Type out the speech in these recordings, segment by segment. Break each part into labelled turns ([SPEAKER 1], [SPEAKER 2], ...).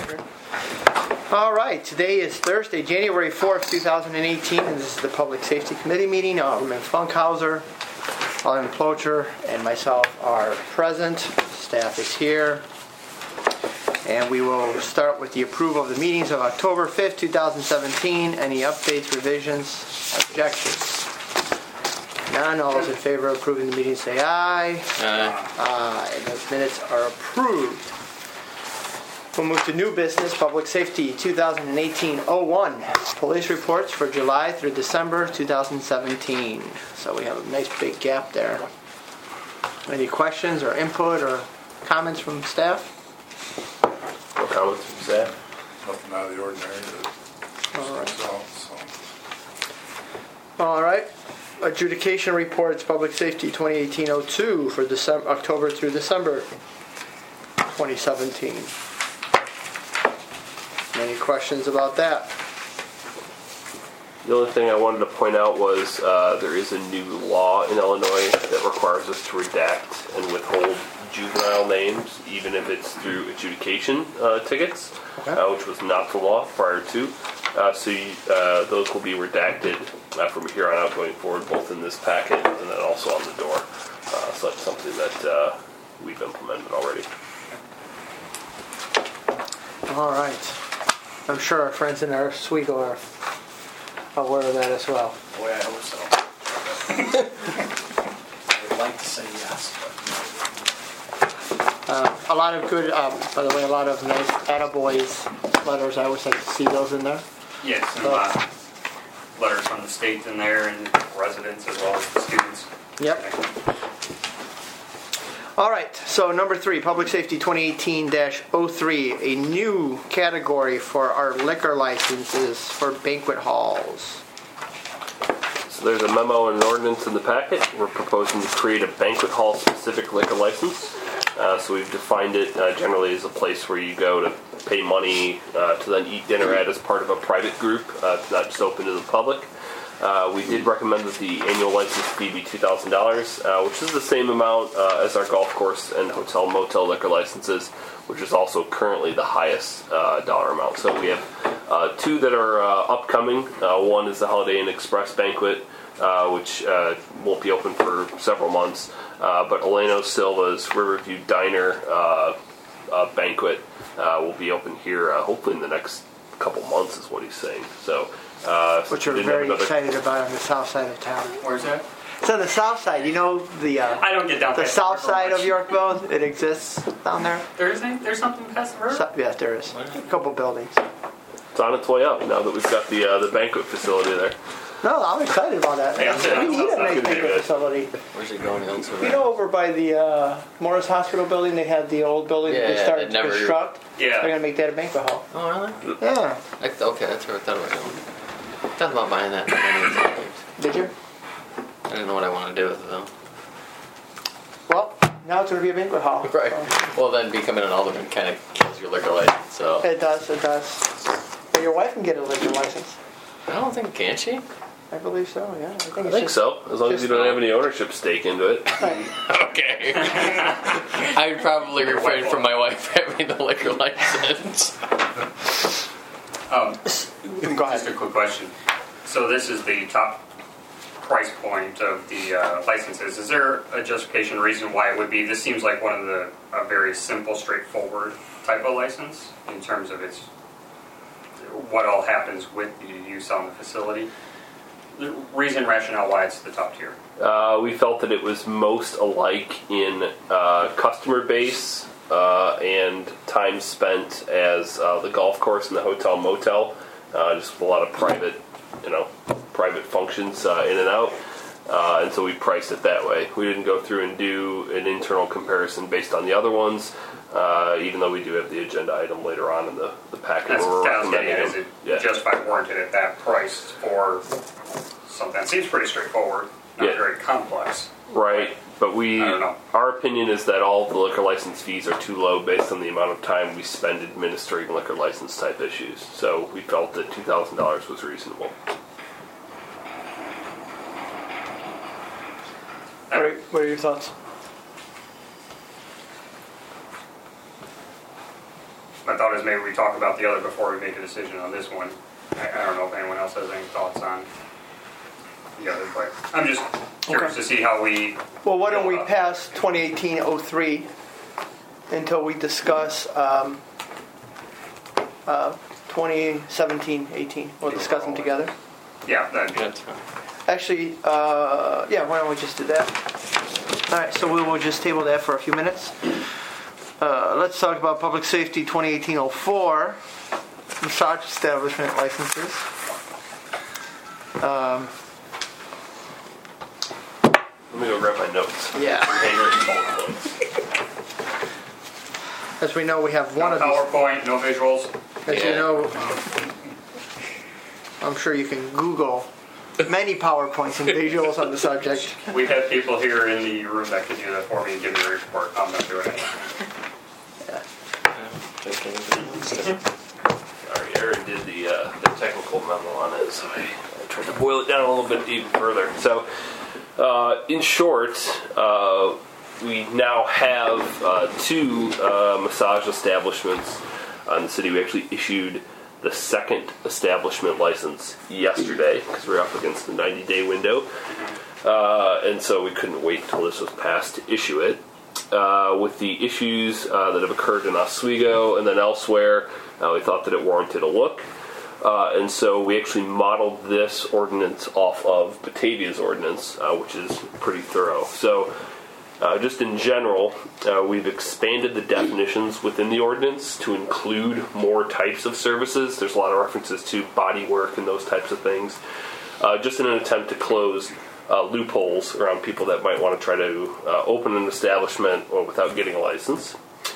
[SPEAKER 1] adjourn. All right, today is Thursday, January 4th, 2018, and this is the Public Safety Committee meeting. Alderman Funkhauser, Alderman Plocher, and myself are present. Staff is here. And we will start with the approval of the meetings of October 5th, 2017. Any updates, revisions, objections? None. All those in favor of approving the meeting say aye. Aye. Those minutes are approved. We'll move to new business, Public Safety 2018-01. Police reports for July through December 2017. So we have a nice big gap there. Any questions or input or comments from staff?
[SPEAKER 2] No comments from staff?
[SPEAKER 3] Nothing out of the ordinary.
[SPEAKER 1] All right. Adjudication reports, Public Safety 2018-02 for October through December 2017. Any questions about that?
[SPEAKER 2] The only thing I wanted to point out was there is a new law in Illinois that requires us to redact and withhold juvenile names, even if it's through adjudication tickets, which was not the law prior to. So those will be redacted from here on out going forward, both in this packet and then also on the door. So that's something that we've implemented already.
[SPEAKER 1] All right. I'm sure our friends in our Oswego are aware of that as well.
[SPEAKER 4] Boy, I hope so. I would like to say yes, but
[SPEAKER 1] A lot of good, by the way, a lot of nice attaboys letters. I always like to see those in there.
[SPEAKER 5] Yes, and a lot of letters from the state in there and residents as well as the students.
[SPEAKER 1] Yep. All right, so number 3, Public Safety 2018-03, a new category for our liquor licenses for banquet halls.
[SPEAKER 2] So there's a memo and an ordinance in the packet. We're proposing to create a banquet hall specific liquor license. So we've defined it generally as a place where you go to pay money to then eat dinner at as part of a private group. It's not just open to the public. We did recommend that the annual license fee be $2,000, which is the same amount as our golf course and hotel motel liquor licenses, which is also currently the highest dollar amount. So we have 2 that are upcoming. One is the Holiday Inn Express banquet, which won't be open for several months. But Eleno Silva's Riverview Diner banquet will be open here hopefully in the next couple months is what he's saying. So,
[SPEAKER 1] which we're very excited about on the south side of town.
[SPEAKER 5] Where's that?
[SPEAKER 1] It's on the south side. You know the
[SPEAKER 5] I don't get down
[SPEAKER 1] the south side of Yorkville. It exists down there.
[SPEAKER 5] There's something past the river?
[SPEAKER 1] Yes, there is. A couple buildings.
[SPEAKER 2] It's on its way up now that we've got the banquet facility there.
[SPEAKER 1] No, I'm excited about that. We need a nice banquet facility.
[SPEAKER 4] where's it going else?
[SPEAKER 1] You know, over by the Morris Hospital building, they had the old building that they started to construct.
[SPEAKER 5] Yeah.
[SPEAKER 1] They're going to make that a banquet hall.
[SPEAKER 4] Oh, really?
[SPEAKER 1] Yeah.
[SPEAKER 4] Okay, that's where I thought about going. I thought about buying that.
[SPEAKER 1] Did you?
[SPEAKER 4] I didn't know what I wanted to do with it, though.
[SPEAKER 1] Well, now it's going to be a banquet hall.
[SPEAKER 4] Right. Well, then becoming an alderman kind of kills your liquor license, so.
[SPEAKER 1] It does. But your wife can get a liquor license.
[SPEAKER 4] I don't think, can she?
[SPEAKER 1] I believe so, yeah.
[SPEAKER 2] I think so, as long as you don't have any ownership stake into it.
[SPEAKER 4] Okay. I would probably refrain from my wife having the liquor license.
[SPEAKER 1] Go ahead.
[SPEAKER 5] Just a quick question. So this is the top price point of the licenses. Is there a justification reason why it would be? This seems like one of the very simple, straightforward type of license in terms of its what all happens with the use on the facility. The reason, rationale why it's the top tier.
[SPEAKER 2] We felt that it was most alike in customer base and time spent as the golf course and the hotel motel. Just with a lot of private functions in and out. And so we priced it that way. We didn't go through and do an internal comparison based on the other ones, even though we do have the agenda item later on in the packet.
[SPEAKER 5] That's
[SPEAKER 2] where we're
[SPEAKER 5] what I was getting at.
[SPEAKER 2] recommending
[SPEAKER 5] Is it justified warranted at that price for something that seems pretty straightforward, not very complex?
[SPEAKER 2] Right, but
[SPEAKER 5] I don't know.
[SPEAKER 2] our opinion is that all of the liquor license fees are too low based on the amount of time we spend administering liquor license type issues. So we felt that $2,000 was reasonable.
[SPEAKER 1] What are your thoughts?
[SPEAKER 5] my thought is maybe we talk about the other before we make a decision on this one. I don't know if anyone else has any thoughts on the other, but I'm just curious to see how we.
[SPEAKER 1] Well, why don't we pass 2018-03 until we discuss 2017-18? We'll discuss them together.
[SPEAKER 5] Yeah, that'd be.
[SPEAKER 4] That's fine.
[SPEAKER 1] Actually, yeah, why don't we just do that? All right, so we will just table that for a few minutes. Let's talk about public safety 2018-04, massage establishment licenses.
[SPEAKER 2] Let me go grab my notes.
[SPEAKER 1] Yeah.
[SPEAKER 2] Handwritten bullet points.
[SPEAKER 1] As we know, we have one
[SPEAKER 5] No
[SPEAKER 1] of these.
[SPEAKER 5] PowerPoint, no visuals.
[SPEAKER 1] As you know, I'm sure you can Google many PowerPoints and visuals on the subject.
[SPEAKER 5] We have people here in the room that can do that for me and give me a report. I'm not doing it.
[SPEAKER 2] Sorry, Aaron did the technical memo on it, so I tried to boil it down a little bit even further. So, in short, we now have two massage establishments in the city. We actually issued the second establishment license yesterday because we're up against the 90-day window. And so we couldn't wait until this was passed to issue it. With the issues that have occurred in Oswego and then elsewhere, we thought that it warranted a look. And so we actually modeled this ordinance off of Batavia's ordinance, which is pretty thorough. So just in general, we've expanded the definitions within the ordinance to include more types of services. There's a lot of references to body work and those types of things, just in an attempt to close loopholes around people that might want to try to open an establishment without getting a license.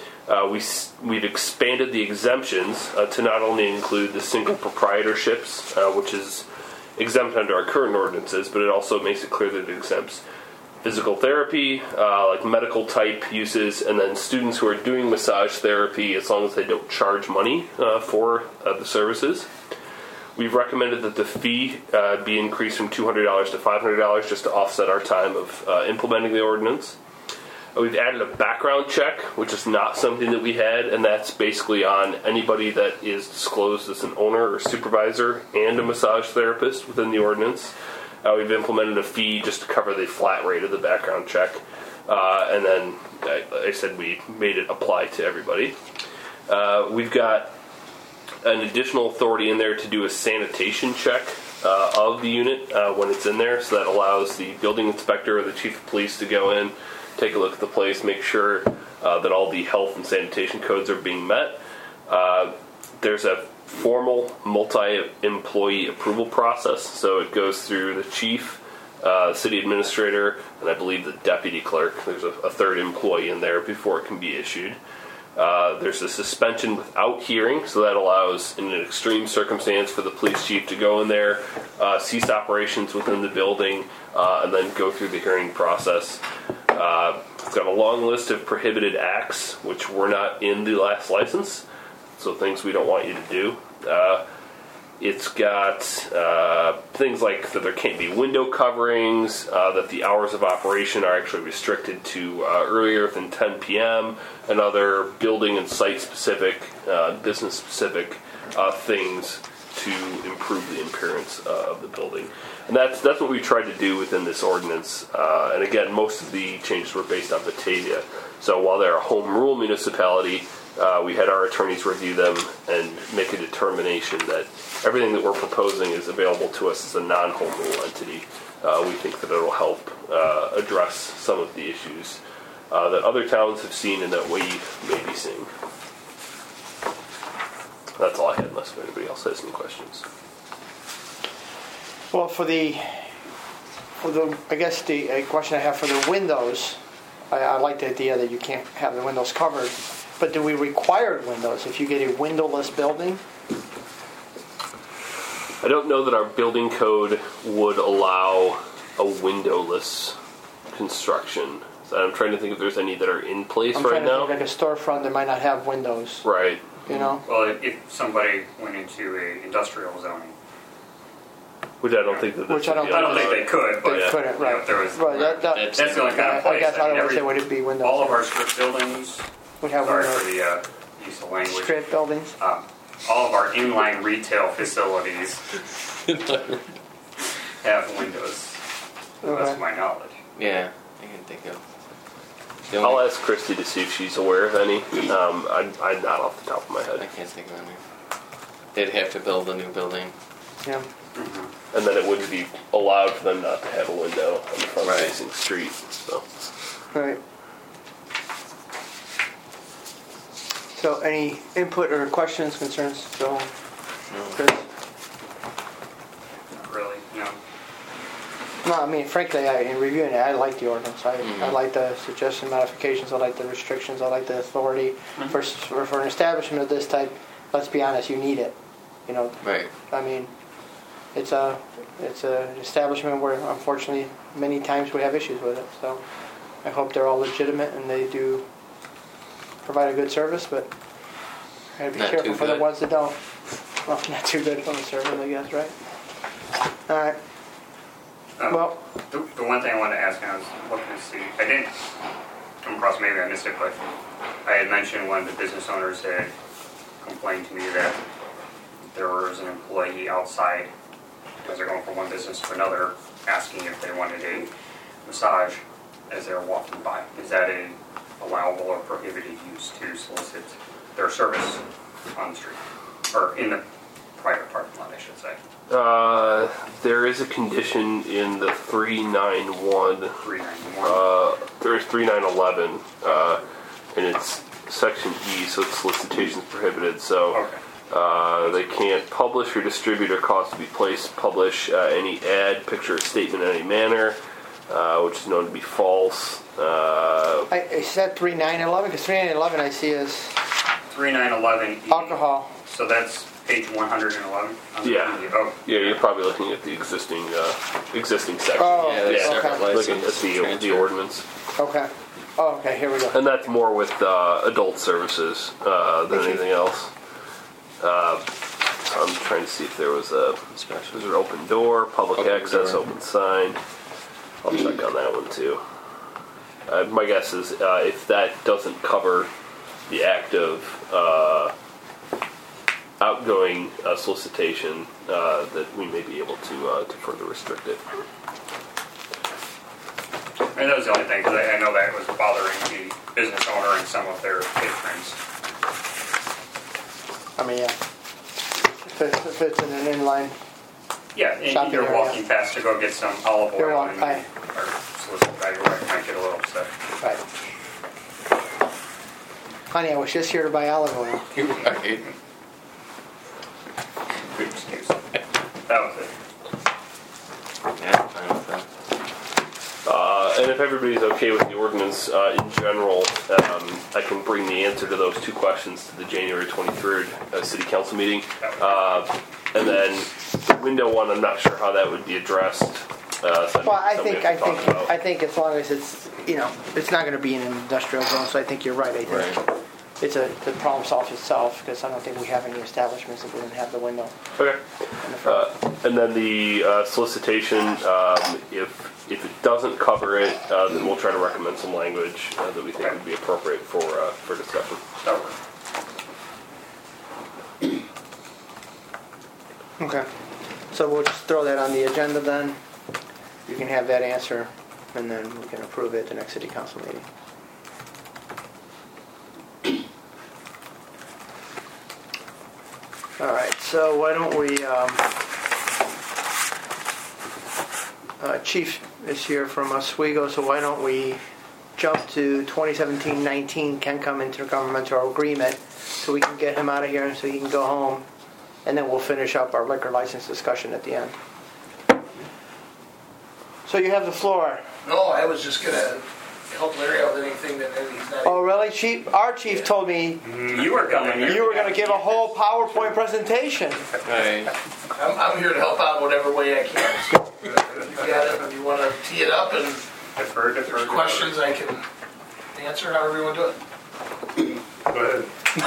[SPEAKER 2] We've expanded the exemptions to not only include the single proprietorships, which is exempt under our current ordinances, but it also makes it clear that it exempts physical therapy, like medical type uses, and then students who are doing massage therapy as long as they don't charge money for the services. We've recommended that the fee be increased from $200 to $500 just to offset our time of implementing the ordinance. We've added a background check, which is not something that we had, and that's basically on anybody that is disclosed as an owner or supervisor and a massage therapist within the ordinance. We've implemented a fee just to cover the flat rate of the background check. And then, I said we made it apply to everybody. We've got an additional authority in there to do a sanitation check of the unit when it's in there. So that allows the building inspector or the chief of police to go in, take a look at the place, make sure that all the health and sanitation codes are being met. There's a formal multi-employee approval process, so it goes through the chief, city administrator, and I believe the deputy clerk. There's a third employee in there before it can be issued. There's a suspension without hearing, so that allows, in an extreme circumstance, for the police chief to go in there, cease operations within the building, and then go through the hearing process. It's got a long list of prohibited acts, which were not in the last license, so things we don't want you to do. It's got things like that there can't be window coverings, that the hours of operation are actually restricted to earlier than 10 p.m., and other building and site-specific, business-specific things to improve the appearance of the building. And that's what we tried to do within this ordinance. And again, most of the changes were based on Batavia. So while they're a home rule municipality, we had our attorneys review them and make a determination that everything that we're proposing is available to us as a non-home rule entity. We think that it'll help address some of the issues that other towns have seen and that we may be seeing. That's all I had, unless anybody else has any questions.
[SPEAKER 1] Well, for the I guess the question I have for the windows, I like the idea that you can't have the windows covered. But do we require windows if you get a windowless building?
[SPEAKER 2] I don't know that our building code would allow a windowless construction. So I'm trying to think if there's any that are in place
[SPEAKER 1] I'm
[SPEAKER 2] right
[SPEAKER 1] trying to
[SPEAKER 2] now.
[SPEAKER 1] think like a storefront that might not have windows.
[SPEAKER 2] Right.
[SPEAKER 1] You know?
[SPEAKER 5] Well, if somebody went into a industrial zoning,
[SPEAKER 2] Which I don't think that.
[SPEAKER 1] Which I don't
[SPEAKER 5] I don't think they could, but
[SPEAKER 1] They couldn't,
[SPEAKER 5] you know,
[SPEAKER 1] right?
[SPEAKER 5] if there was,
[SPEAKER 1] Right.
[SPEAKER 5] that's the only kind of
[SPEAKER 1] I
[SPEAKER 5] place.
[SPEAKER 1] guess I don't
[SPEAKER 5] mean,
[SPEAKER 1] want to say would it be windows.
[SPEAKER 5] all of our strip buildings,
[SPEAKER 1] would have
[SPEAKER 5] sorry
[SPEAKER 1] windows.
[SPEAKER 5] for the use the language.
[SPEAKER 1] Strip buildings.
[SPEAKER 5] All of our inline retail facilities have windows.
[SPEAKER 1] Okay.
[SPEAKER 5] That's my knowledge.
[SPEAKER 4] Yeah, I can think of. The
[SPEAKER 2] I'll
[SPEAKER 4] only-
[SPEAKER 2] ask Christy to see if she's aware of any. I'm not off the top of my
[SPEAKER 4] I
[SPEAKER 2] head.
[SPEAKER 4] can't think of any. They'd have to build a new building.
[SPEAKER 1] Yeah.
[SPEAKER 2] And then it wouldn't be allowed for them not to have a window on the front
[SPEAKER 4] Right.
[SPEAKER 2] facing street. So.
[SPEAKER 1] Right. So, any input or questions, concerns? So, Chris?
[SPEAKER 5] Not really, no.
[SPEAKER 1] No, I mean, frankly, in reviewing it, I like the ordinance. I like the suggestion modifications. I like the restrictions. I like the authority. For an establishment of this type, let's be honest, you need it. You know,
[SPEAKER 4] Right.
[SPEAKER 1] I mean, it's an establishment where, unfortunately, many times we have issues with it. So, I hope they're all legitimate and they do provide a good service, but gotta be
[SPEAKER 4] Not
[SPEAKER 1] careful
[SPEAKER 4] too
[SPEAKER 1] for the
[SPEAKER 4] good.
[SPEAKER 1] ones that don't. Well, not too good from the service, I guess, right? All right. Well,
[SPEAKER 5] The one thing I wanted to ask, and I was looking to see, I didn't come across, maybe I missed it, but I had mentioned one of the business owners had complained to me that there was an employee outside, as they're going from one business to another, asking if they wanted a massage as they're walking by. Is that a allowable or prohibited use to solicit their service on the street? Or in the private parking lot, I should say.
[SPEAKER 2] There is a condition in the 391.
[SPEAKER 5] 391.
[SPEAKER 2] There's 3911, and it's section E, so it's solicitations prohibited. So
[SPEAKER 5] Okay.
[SPEAKER 2] they can't publish or distribute or cause to be placed, publish any ad, picture, or statement in any manner, which is known to be false.
[SPEAKER 1] I said 3911 because 3911 I see is
[SPEAKER 5] 3911.
[SPEAKER 1] alcohol.
[SPEAKER 5] So that's page 111?
[SPEAKER 2] Yeah.
[SPEAKER 5] Oh,
[SPEAKER 2] Yeah, you're probably looking at the existing section.
[SPEAKER 1] Oh,
[SPEAKER 4] Yeah, there's
[SPEAKER 1] okay.
[SPEAKER 4] separate
[SPEAKER 2] Looking
[SPEAKER 4] license.
[SPEAKER 2] at the
[SPEAKER 4] transfer.
[SPEAKER 2] ordinance.
[SPEAKER 1] Okay. Oh, okay. Here we go.
[SPEAKER 2] And that's more with adult services than anything else. So I'm trying to see if there was a
[SPEAKER 4] Special.
[SPEAKER 2] was there open door, public
[SPEAKER 4] Open
[SPEAKER 2] access,
[SPEAKER 4] door.
[SPEAKER 2] open sign. I'll check on that one too. My guess is if that doesn't cover the act of outgoing solicitation, that we may be able to further restrict it.
[SPEAKER 5] and that was the only thing, because I know that was bothering the business owner and some of their patrons.
[SPEAKER 1] I mean, yeah. If it's in an inline.
[SPEAKER 5] Yeah, and
[SPEAKER 1] Shopping
[SPEAKER 5] you're
[SPEAKER 1] area.
[SPEAKER 5] walking past to go get some olive
[SPEAKER 1] You're
[SPEAKER 5] oil
[SPEAKER 1] walking
[SPEAKER 5] and
[SPEAKER 1] by.
[SPEAKER 5] or solicit that, your wife might get a little upset.
[SPEAKER 1] Right. Honey, I was just here to buy olive oil.
[SPEAKER 4] You're right.
[SPEAKER 5] Good excuse. That was it.
[SPEAKER 4] Yeah, fine with that.
[SPEAKER 2] And if everybody's okay with the ordinance in general, I can bring the answer to those two questions to the January 23rd City Council meeting. And then the window one, I'm not sure how that would be addressed.
[SPEAKER 1] Well, I
[SPEAKER 2] Something
[SPEAKER 1] think
[SPEAKER 2] we have to talk about.
[SPEAKER 1] I think as long as it's, you know, it's not going to be in an industrial zone. So I think you're right. I think
[SPEAKER 4] Right.
[SPEAKER 1] the problem solves itself because I don't think we have any establishments that wouldn't have the window
[SPEAKER 2] Okay.
[SPEAKER 1] in the front.
[SPEAKER 2] And then the solicitation, if it doesn't cover it, then we'll try to recommend some language that we think would be appropriate for discussion.
[SPEAKER 5] That worked.
[SPEAKER 1] Okay. So we'll just throw that on the agenda then. You can have that answer, and then we can approve it at the next city council meeting. All right. So why don't we? Chief is here from Oswego, so why don't we jump to 2017-19 Kencom intergovernmental agreement, so we can get him out of here, and so he can go home. And then we'll finish up our liquor license discussion at the end. So you have the floor.
[SPEAKER 6] No, I was just gonna help Larry out with anything that he's not.
[SPEAKER 1] Oh, really, Chief? Our chief told me
[SPEAKER 5] You were coming here.
[SPEAKER 1] you were going to give a whole PowerPoint presentation.
[SPEAKER 4] Right.
[SPEAKER 6] I'm here to help out whatever way I can. So, you got it. If you want to tee it up and
[SPEAKER 5] Defer.
[SPEAKER 6] there's questions, I can answer however you want to do it.
[SPEAKER 5] Go ahead.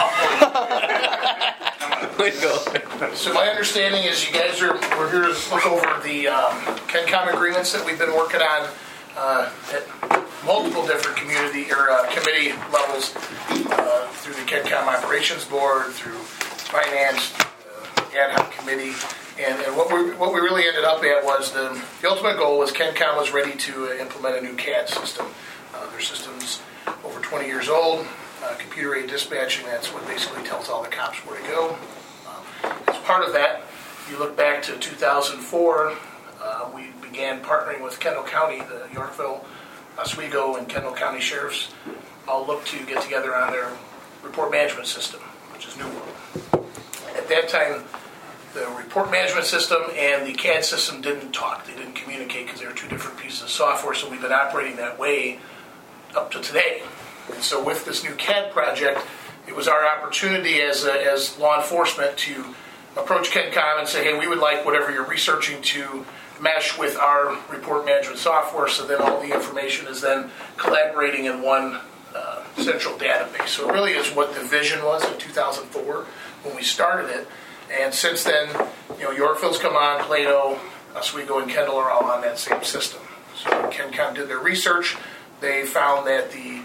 [SPEAKER 4] Way to go.
[SPEAKER 6] So my understanding is we're here to look over the Kencom agreements that we've been working on at multiple different community or committee levels through the KenCom Operations Board, through Finance, Ad Hoc Committee. And what we really ended up at was the ultimate goal was KenCom was ready to implement a new CAD system. Their system's over 20 years old. Computer-aided dispatching, that's what basically tells all the cops where to go. As part of that, if you look back to 2004, we began partnering with Kendall County, the Yorkville, Oswego, and Kendall County Sheriffs all looked to get together on their report management system, which is New World. At that time, the report management system and the CAD system didn't talk. They didn't communicate because they were two different pieces of software, so we've been operating that way up to today. And so with this new CAD project, it was our opportunity as law enforcement to approach KenCom and say, hey, we would like whatever you're researching to mesh with our report management software, so then all the information is then collaborating in one central database. So it really is what the vision was in 2004 when we started it. And since then, Yorkville's come on, Plato, Oswego, and Kendall are all on that same system. So when KenCom did their research, they found that the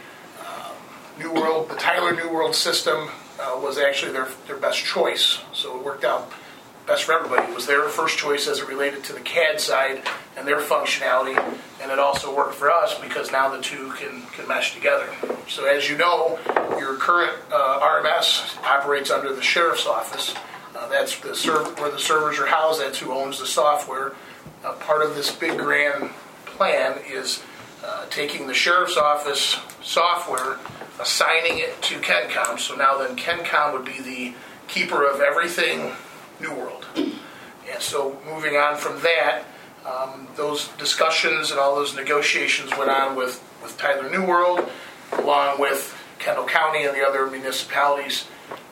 [SPEAKER 6] Tyler New World system was actually their best choice. So it worked out best for everybody. It was their first choice as it related to the CAD side and their functionality, and it also worked for us because now the two can mesh together. So as you know, your current RMS operates under the Sheriff's Office. That's where the servers are housed. That's who owns the software. Part of this big grand plan is taking the Sheriff's Office software, assigning it to KenCom. So now then KenCom would be the keeper of everything New World. And so moving on from that, those discussions and all those negotiations went on with Tyler New World, along with Kendall County and the other municipalities.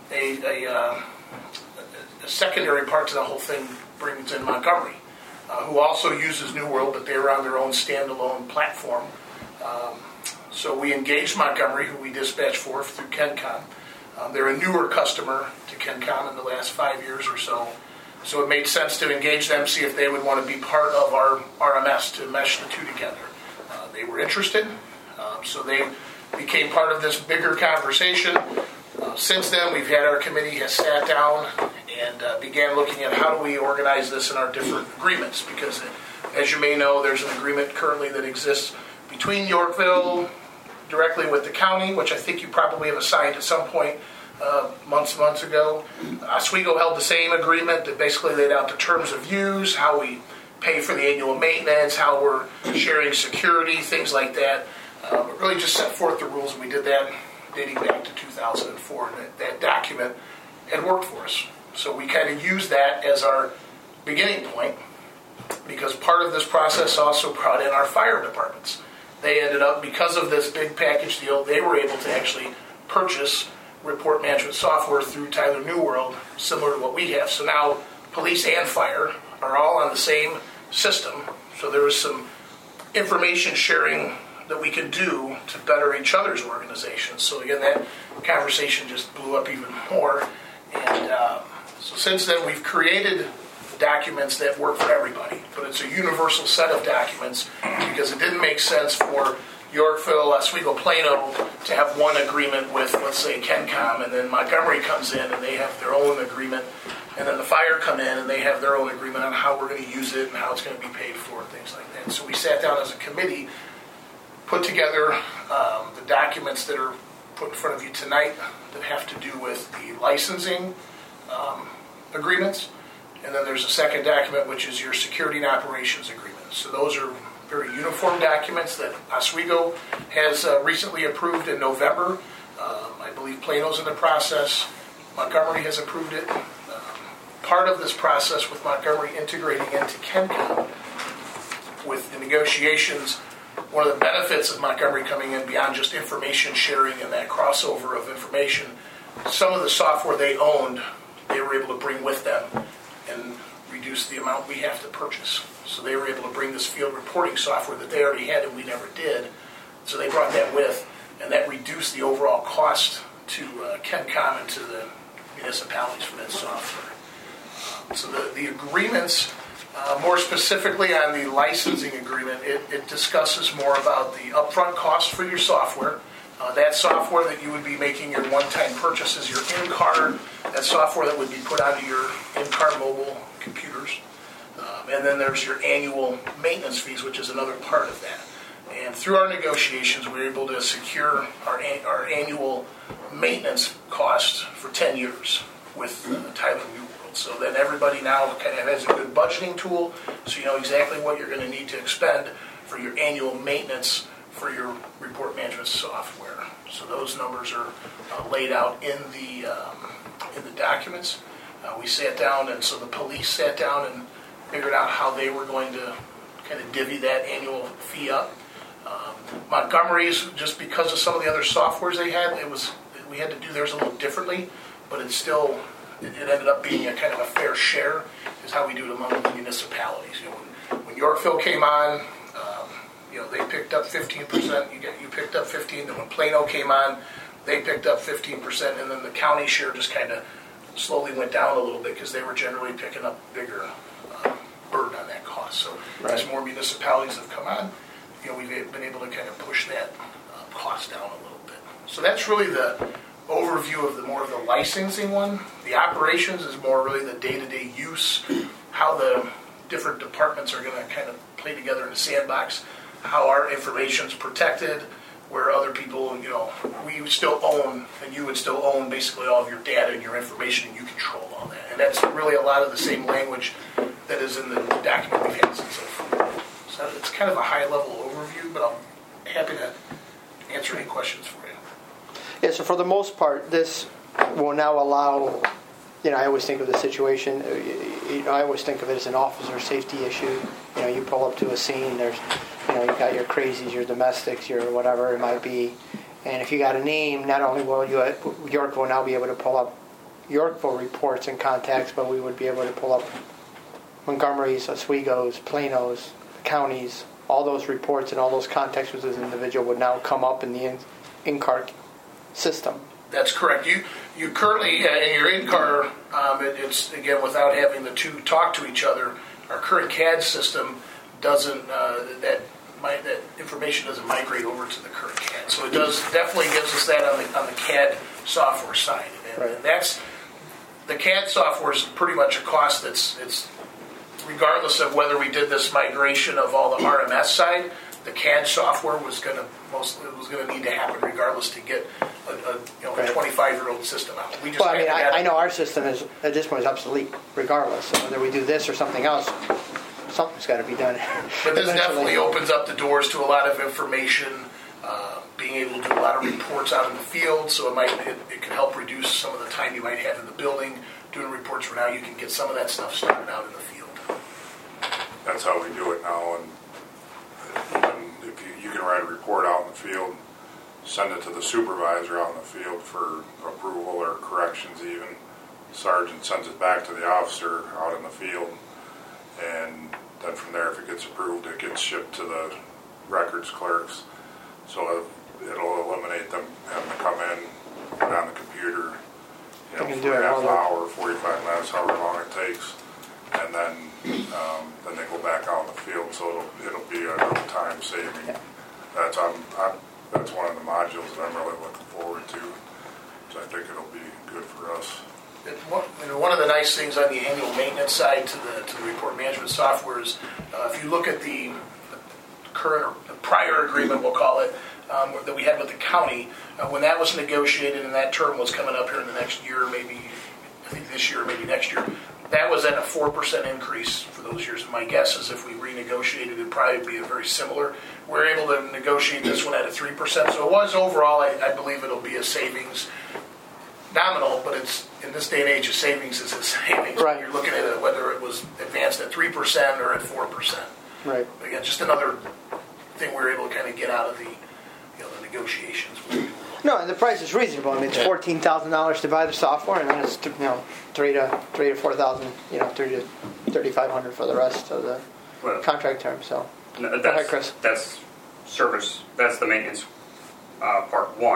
[SPEAKER 6] A secondary part to the whole thing brings in Montgomery, who also uses New World, but they were on their own standalone platform. So we engaged Montgomery, who we dispatch for through KenCom. They're a newer customer to KenCom in the last 5 years or so. So it made sense to engage them, see if they would want to be part of our RMS to mesh the two together. They were interested, so they became part of this bigger conversation. Since then, we've had our committee has sat down and began looking at how do we organize this in our different agreements, because as you may know, there's an agreement currently that exists between Yorkville directly with the county, which I think you probably have assigned at some point months ago. Oswego held the same agreement that basically laid out the terms of use, how we pay for the annual maintenance, how we're sharing security, things like that. But really just set forth the rules, and we did that dating back to 2004, and that document had worked for us. So we kind of used that as our beginning point, because part of this process also brought in our fire departments. They ended up, because of this big package deal, they were able to actually purchase report management software through Tyler New World, similar to what we have. So now police and fire are all on the same system. So there was some information sharing that we could do to better each other's organizations. So again, that conversation just blew up even more. And so since then, we've created documents that work for everybody, but it's a universal set of documents because it didn't make sense for Yorkville, Oswego, Plano to have one agreement with, let's say, KenCom, and then Montgomery comes in and they have their own agreement, and then the fire come in and they have their own agreement on how we're going to use it and how it's going to be paid for and things like that. So we sat down as a committee, put together the documents that are put in front of you tonight that have to do with the licensing agreements. And then there's a second document, which is your security and operations agreement. So those are very uniform documents that Oswego has recently approved in November. I believe Plano's in the process. Montgomery has approved it. Part of this process with Montgomery integrating into KenCom with the negotiations, one of the benefits of Montgomery coming in beyond just information sharing and that crossover of information, some of the software they owned, they were able to bring with them and reduce the amount we have to purchase. So they were able to bring this field reporting software that they already had and we never did. So they brought that with, and that reduced the overall cost to KenCom and to the municipalities for that software. So the agreements More specifically on the licensing agreement, it discusses more about the upfront cost for your software. That software that you would be making your one-time purchases, your in-car, that software that would be put onto your in-car mobile computers. And then there's your annual maintenance fees, which is another part of that. And through our negotiations, we were able to secure our annual maintenance cost for 10 years with Tyler New World. So then everybody now kind of has a good budgeting tool, so you know exactly what you're going to need to expend for your annual maintenance for your report management software. So those numbers are laid out in the documents. We sat down, and so the police sat down and figured out how they were going to kind of divvy that annual fee up. Montgomery's, just because of some of the other softwares they had, we had to do theirs a little differently, but it ended up being a kind of a fair share is how we do it among the municipalities. You know, when Yorkville came on, they picked up 15%. You picked up 15%. And when Plano came on, they picked up 15%, and then the county share just kind of slowly went down a little bit because they were generally picking up bigger burden on that cost. So as more municipalities have come on, we've been able to kind of push that cost down a little bit. So that's really the overview of more of the licensing one. The operations is more really the day-to-day use, how the different departments are going to kind of play together in a sandbox, how our information's protected, where other people, we still own, and you would still own basically all of your data and your information, and you control all that. And that's really a lot of the same language that is in the document we've had since 2004. So it's kind of a high-level overview, but I'm happy to answer any questions for you.
[SPEAKER 1] Yeah, so for the most part, this will now allow, I always think of the situation, I always think of it as an officer safety issue. You pull up to a scene, there's, you've got your crazies, your domestics, your whatever it might be. And if you got a name, not only will Yorkville now be able to pull up Yorkville reports and contacts, but we would be able to pull up Montgomery's, Oswego's, Plano's, counties, all those reports and all those contacts with this individual would now come up in the in-car system.
[SPEAKER 6] That's correct. You currently, in your in-car, it's, again, without having the two talk to each other, our current CAD system doesn't, that information doesn't migrate over to the current CAD. So it definitely gives us that on the CAD software side. And that's, the CAD software is pretty much a cost it's regardless of whether we did this migration of all the RMS side, the CAD software was going to need to happen regardless to get a 25-year-old system out.
[SPEAKER 1] I know our system is at this point is obsolete regardless. So whether we do this or something else, something's got to be done.
[SPEAKER 6] But this definitely opens up the doors to a lot of information, being able to do a lot of reports out in the field. So it can help reduce some of the time you might have in the building doing reports. For now, you can get some of that stuff started out in the field.
[SPEAKER 3] That's how we do it now, and even if you can write a report out in the field, send it to the supervisor out in the field for approval or corrections even. Sergeant sends it back to the officer out in the field, and then from there, if it gets approved, it gets shipped to the records clerks. So it'll eliminate them having to come in, put on the computer, for a half hour, 45 minutes, however long it takes, and then they go back out in the field. So it'll be a time saving.
[SPEAKER 1] Yeah.
[SPEAKER 3] That's one of the modules that I'm really looking forward to. So I think it'll be good for us.
[SPEAKER 6] One of the nice things on the annual maintenance side to the report management software is if you look at the current or the prior agreement, we'll call it, that we had with the county, when that was negotiated and that term was coming up here in the next year, maybe I think this year, maybe next year, that was at a 4% increase for those years. And my guess is if we renegotiated, it'd probably be a very similar. We're able to negotiate this one at a 3%. So it was overall, I believe it'll be a savings. Nominal, but it's in this day and age, a savings is a savings.
[SPEAKER 1] Right.
[SPEAKER 6] You're looking at it, whether it was advanced at 3% or at 4%.
[SPEAKER 1] Right.
[SPEAKER 6] Again, just another thing we're able to kind of get out of the negotiations.
[SPEAKER 1] No, and the price is reasonable. I mean, it's $14,000 to buy the software, and then it's $3,000 to $4,000, $3,000 to $3,500 for the rest of the contract term. So, go ahead, Chris.
[SPEAKER 5] That's service. That's the maintenance part one.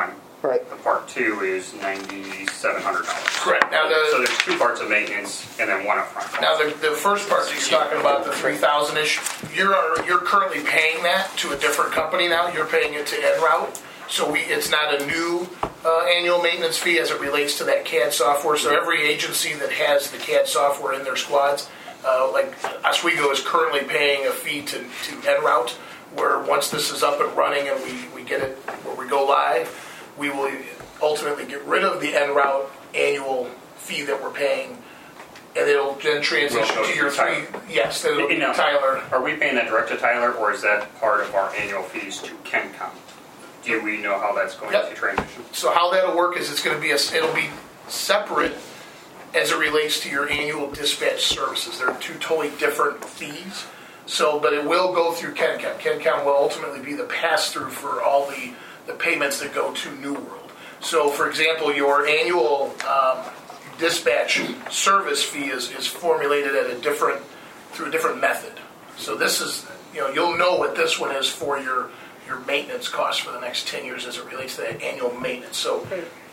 [SPEAKER 1] Right.
[SPEAKER 5] The part 2 is $9,700.
[SPEAKER 6] Correct. Now
[SPEAKER 5] So there's 2 parts of maintenance and then 1 upfront cost.
[SPEAKER 6] Now, the first part that you're talking about, the 3,000-ish, you're currently paying that to a different company now. You're paying it to EnRoute. So it's not a new annual maintenance fee as it relates to that CAD software. So every agency that has the CAD software in their squads, like Oswego is currently paying a fee to EnRoute, where once this is up and running and we get it where we go live, we will ultimately get rid of the EnRoute annual fee that we're paying, and it'll then transition to your three. Yes, it'll be Tyler.
[SPEAKER 5] Are we paying that direct to Tyler, or is that part of our annual fees to KenCom? Do we know how that's going to transition?
[SPEAKER 6] So how that'll work is it'll be separate as it relates to your annual dispatch services. They're 2 totally different fees. So, but it will go through KenCom. KenCom will ultimately be the pass-through for all the payments that go to New World. So, for example, your annual dispatch service fee is formulated through a different method. So this is, you'll know what this one is for your maintenance costs for the next 10 years as it relates to that annual maintenance. So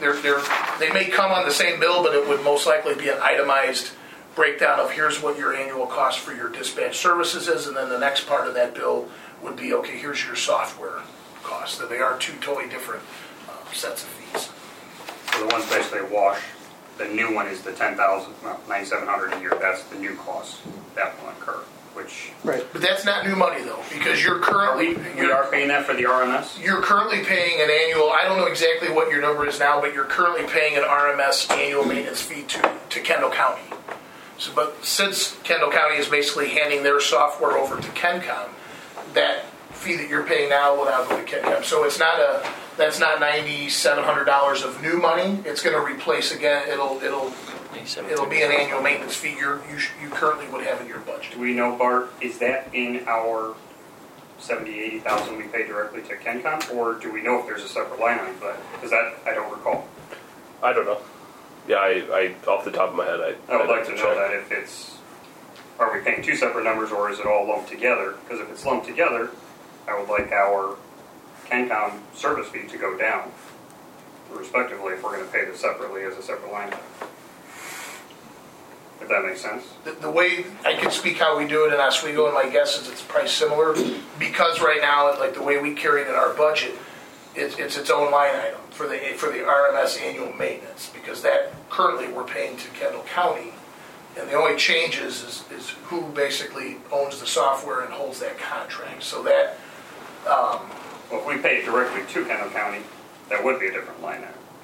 [SPEAKER 6] they may come on the same bill, but it would most likely be an itemized breakdown of here's what your annual cost for your dispatch services is, and then the next part of that bill would be, okay, here's your software costs. So they are 2 totally different sets of fees.
[SPEAKER 5] So the one's basically wash. The new one is the $9,700 a year. That's the new cost that will incur.
[SPEAKER 1] Right.
[SPEAKER 6] But that's not new money though, because you're currently
[SPEAKER 5] we are paying that for the RMS.
[SPEAKER 6] You're currently paying an annual. I don't know exactly what your number is now, but you're currently paying an RMS annual maintenance fee to Kendall County. So, but since Kendall County is basically handing their software over to KenCom, that fee that you're paying now will now go to KenCom. So that's not $9,700 of new money. It's going to replace again. It'll be an annual maintenance fee you currently would have in your budget.
[SPEAKER 5] Do we know, Bart, is that in our $70,000-$80,000 we pay directly to KenCom, or do we know if there's a separate line item for that? Because that I don't recall.
[SPEAKER 2] I don't know. Yeah, I off the top of my head,
[SPEAKER 5] I would like to know that if are we paying 2 separate numbers, or is it all lumped together? Because if it's lumped together, I would like our KenCom service fee to go down, respectively, if we're going to pay this separately as a separate line item. If that makes sense.
[SPEAKER 6] The way I can speak how we do it in Oswego, and my guess is it's priced similar, because right now, like the way we carry it in our budget, it's its own line item for the RMS annual maintenance, because that currently we're paying to Kendall County, and the only change is who basically owns the software and holds that contract. So that.
[SPEAKER 5] Well, if we pay it directly to Kendall County, that would be a different line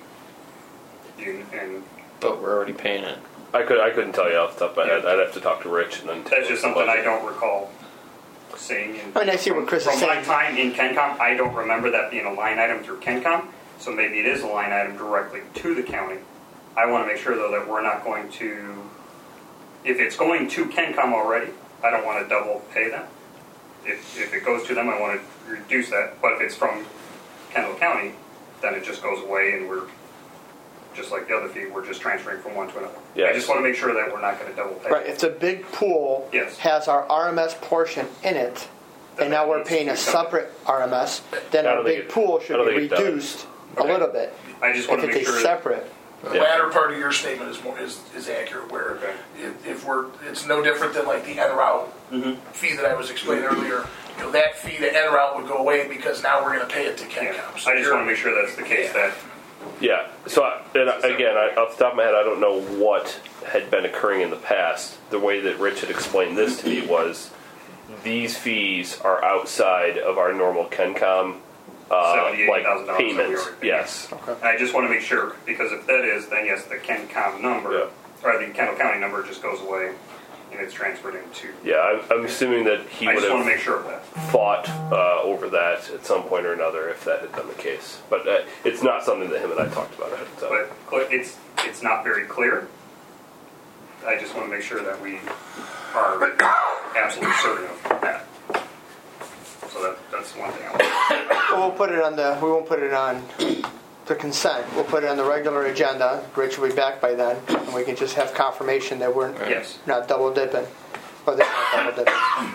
[SPEAKER 5] item.
[SPEAKER 4] But we're already paying it.
[SPEAKER 2] I couldn't tell you off the top of my head. I'd have to talk to Rich and then.
[SPEAKER 5] That's just something I don't recall seeing.
[SPEAKER 1] I see what Chris is saying.
[SPEAKER 5] From my time in KenCom, I don't remember that being a line item through KenCom. So maybe it is a line item directly to the county. I want to make sure though that we're not going to. If it's going to KenCom already, I don't want to double pay them. If it goes to them, I want to reduce that. But if it's from Kendall County, then it just goes away, and we're just like the other fee. We're just transferring from one to another.
[SPEAKER 2] Yes.
[SPEAKER 5] I just want to make sure that we're not going to double pay.
[SPEAKER 1] Right. If the big pool has our RMS portion in it, and now we're paying a separate RMS, then our big pool should be reduced a little bit.
[SPEAKER 5] I just want to make
[SPEAKER 1] sure it's separate.
[SPEAKER 6] The latter part of your statement is accurate. Where if it's no different than like the EnRoute fee that I was explaining earlier. That fee to EnRoute would go away because now we're going to pay it to KenCom.
[SPEAKER 5] Yeah. So I just want to make sure that's the case.
[SPEAKER 2] So again, off the top of my head, I don't know what had been occurring in the past. The way that Rich had explained this to me was these fees are outside of our normal KenCom like payments. Yes.
[SPEAKER 1] Okay.
[SPEAKER 5] I just want to make sure, because if that is, then yes, the KenCom number or the Kendall County number just goes away and it's transferred into.
[SPEAKER 2] Yeah, I'm assuming that he would have
[SPEAKER 5] make sure of that.
[SPEAKER 2] fought over that at some point or another if that had been the case. But it's not something that him and I talked about ahead of time.
[SPEAKER 5] But it's not very clear. I just want to make sure that we are absolutely certain of that. So that's one thing I want.
[SPEAKER 1] Well, we won't put it on the consent. We'll put it on the regular agenda. Rich will be back by then, and we can just have confirmation that we're not double dipping, or they're not double dipping.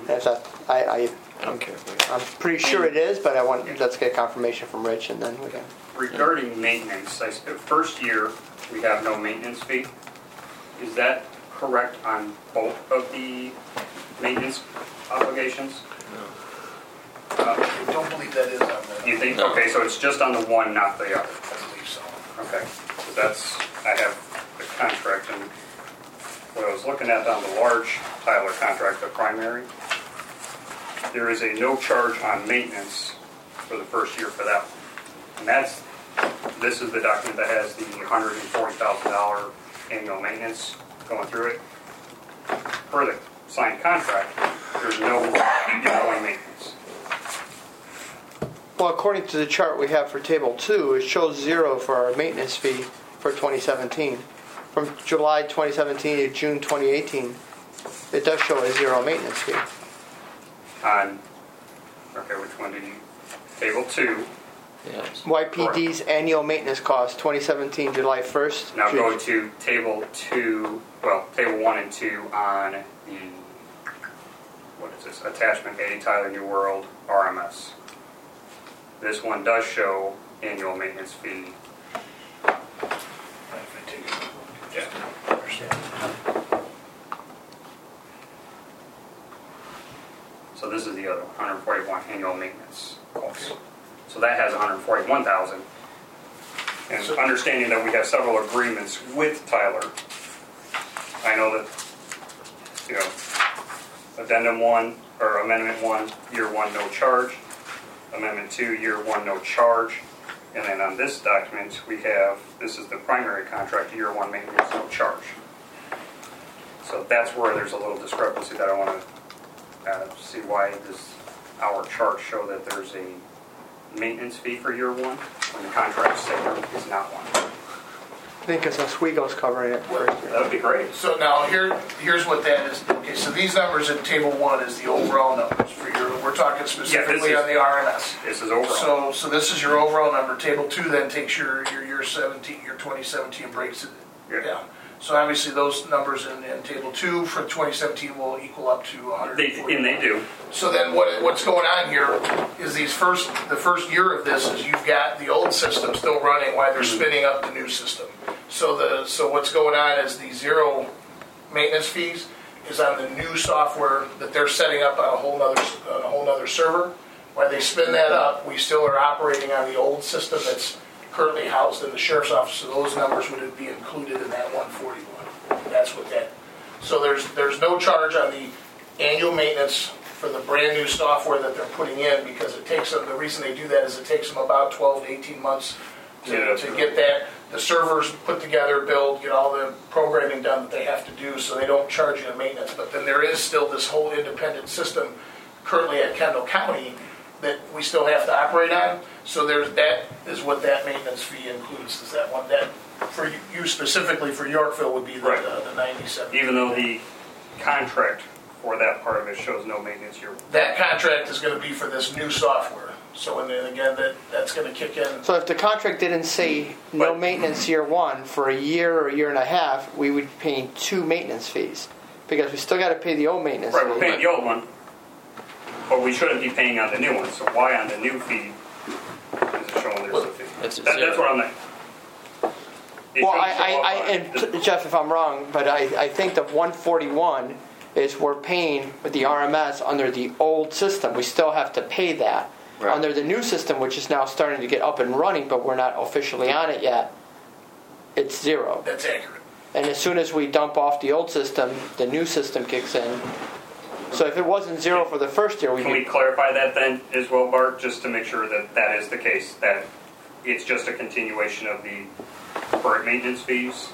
[SPEAKER 1] If that,
[SPEAKER 4] I'm careful.
[SPEAKER 1] I'm pretty sure it is, but let's get confirmation from Rich, and then we can.
[SPEAKER 5] Regarding maintenance, first year we have no maintenance fee. Is that correct on both of the maintenance obligations?
[SPEAKER 6] I don't believe that is on the.
[SPEAKER 5] You think?
[SPEAKER 4] No.
[SPEAKER 5] Okay, so it's just on the one, not the other.
[SPEAKER 6] I believe so.
[SPEAKER 5] Okay, so I have the contract, and what I was looking at on the large Tyler contract, the primary, there is a no charge on maintenance for the first year for that one. And this is the document that has the $140,000 annual maintenance going through it. Per the signed contract, there's no ongoing maintenance.
[SPEAKER 1] Well, according to the chart we have for Table 2, it shows 0 for our maintenance fee for 2017. From July 2017 to June 2018, it does show a 0 maintenance fee.
[SPEAKER 5] Okay, which one did you? Table 2.
[SPEAKER 4] Yes.
[SPEAKER 1] YPD's annual maintenance cost 2017 July 1st.
[SPEAKER 5] Now
[SPEAKER 1] June.
[SPEAKER 5] go to Table 2, Table 1 and 2 on the, what is this, Attachment A, Tyler New World, RMS. This one does show annual maintenance fee.
[SPEAKER 6] Yeah, I understand.
[SPEAKER 5] So this is the other one, 141 annual maintenance cost. So that has 141,000. And understanding that we have several agreements with Tyler, I know that, Addendum 1 or Amendment 1, Year 1, no charge. Amendment 2, Year 1, no charge. And then on this document, we have, this is the primary contract, Year 1 maintenance, no charge. So that's where there's a little discrepancy that I want to see why our charts show that there's a maintenance fee for Year 1 when the contract say there is not one.
[SPEAKER 1] I think it's Oswego's covering it first.
[SPEAKER 5] That would be great.
[SPEAKER 6] So now here's what that is. Okay, so these numbers in Table 1 is the overall numbers for we're talking specifically on the RMS.
[SPEAKER 5] This is overall.
[SPEAKER 6] So this is your overall number. Table 2 then takes your year 17, your 2017 breaks it down. So obviously those numbers in Table 2 for 2017 will equal up to 140.
[SPEAKER 5] And they do.
[SPEAKER 6] So then what's going on here is the first year of this is you've got the old system still running while they're spinning up the new system. So what's going on is the 0 maintenance fees is on the new software that they're setting up on a whole nother server. While they spin that up, we still are operating on the old system that's currently housed in the sheriff's office. So those numbers would be included in that 141. That's what that. So there's no charge on the annual maintenance for the brand new software that they're putting in because it takes them. The reason they do that is it takes them about 12 to 18 months to get that. The servers put together, build, get all the programming done that they have to do, so they don't charge you a maintenance. But then there is still this whole independent system currently at Kendall County that we still have to operate on. So that is what that maintenance fee includes. Is that one that for you specifically for Yorkville would be the 97?
[SPEAKER 5] Even though the contract for that part of it shows no maintenance year.
[SPEAKER 6] That contract is going to be for this new software. So and then again, that's going to kick in.
[SPEAKER 1] So if the contract didn't say no maintenance year 1 for a year or a year and a half, we would be paying 2 maintenance fees because we still got to pay the old maintenance
[SPEAKER 5] Right,
[SPEAKER 1] fee.
[SPEAKER 5] we're paying the old one, but we shouldn't be paying on the new one. So why on the new fee is it showing there's a fee?
[SPEAKER 4] That's
[SPEAKER 5] That's what I'm like.
[SPEAKER 1] Well, and Jeff, if I'm wrong, but I think the 141 is we're paying with the RMS under the old system. We still have to pay that.
[SPEAKER 4] Right.
[SPEAKER 1] Under the new system, which is now starting to get up and running, but we're not officially on it yet, it's 0.
[SPEAKER 6] That's accurate.
[SPEAKER 1] And as soon as we dump off the old system, the new system kicks in. So if it wasn't 0 for the first year,
[SPEAKER 5] Can we clarify that then as well, Bart, just to make sure that that is the case, that it's just a continuation of the current maintenance fees?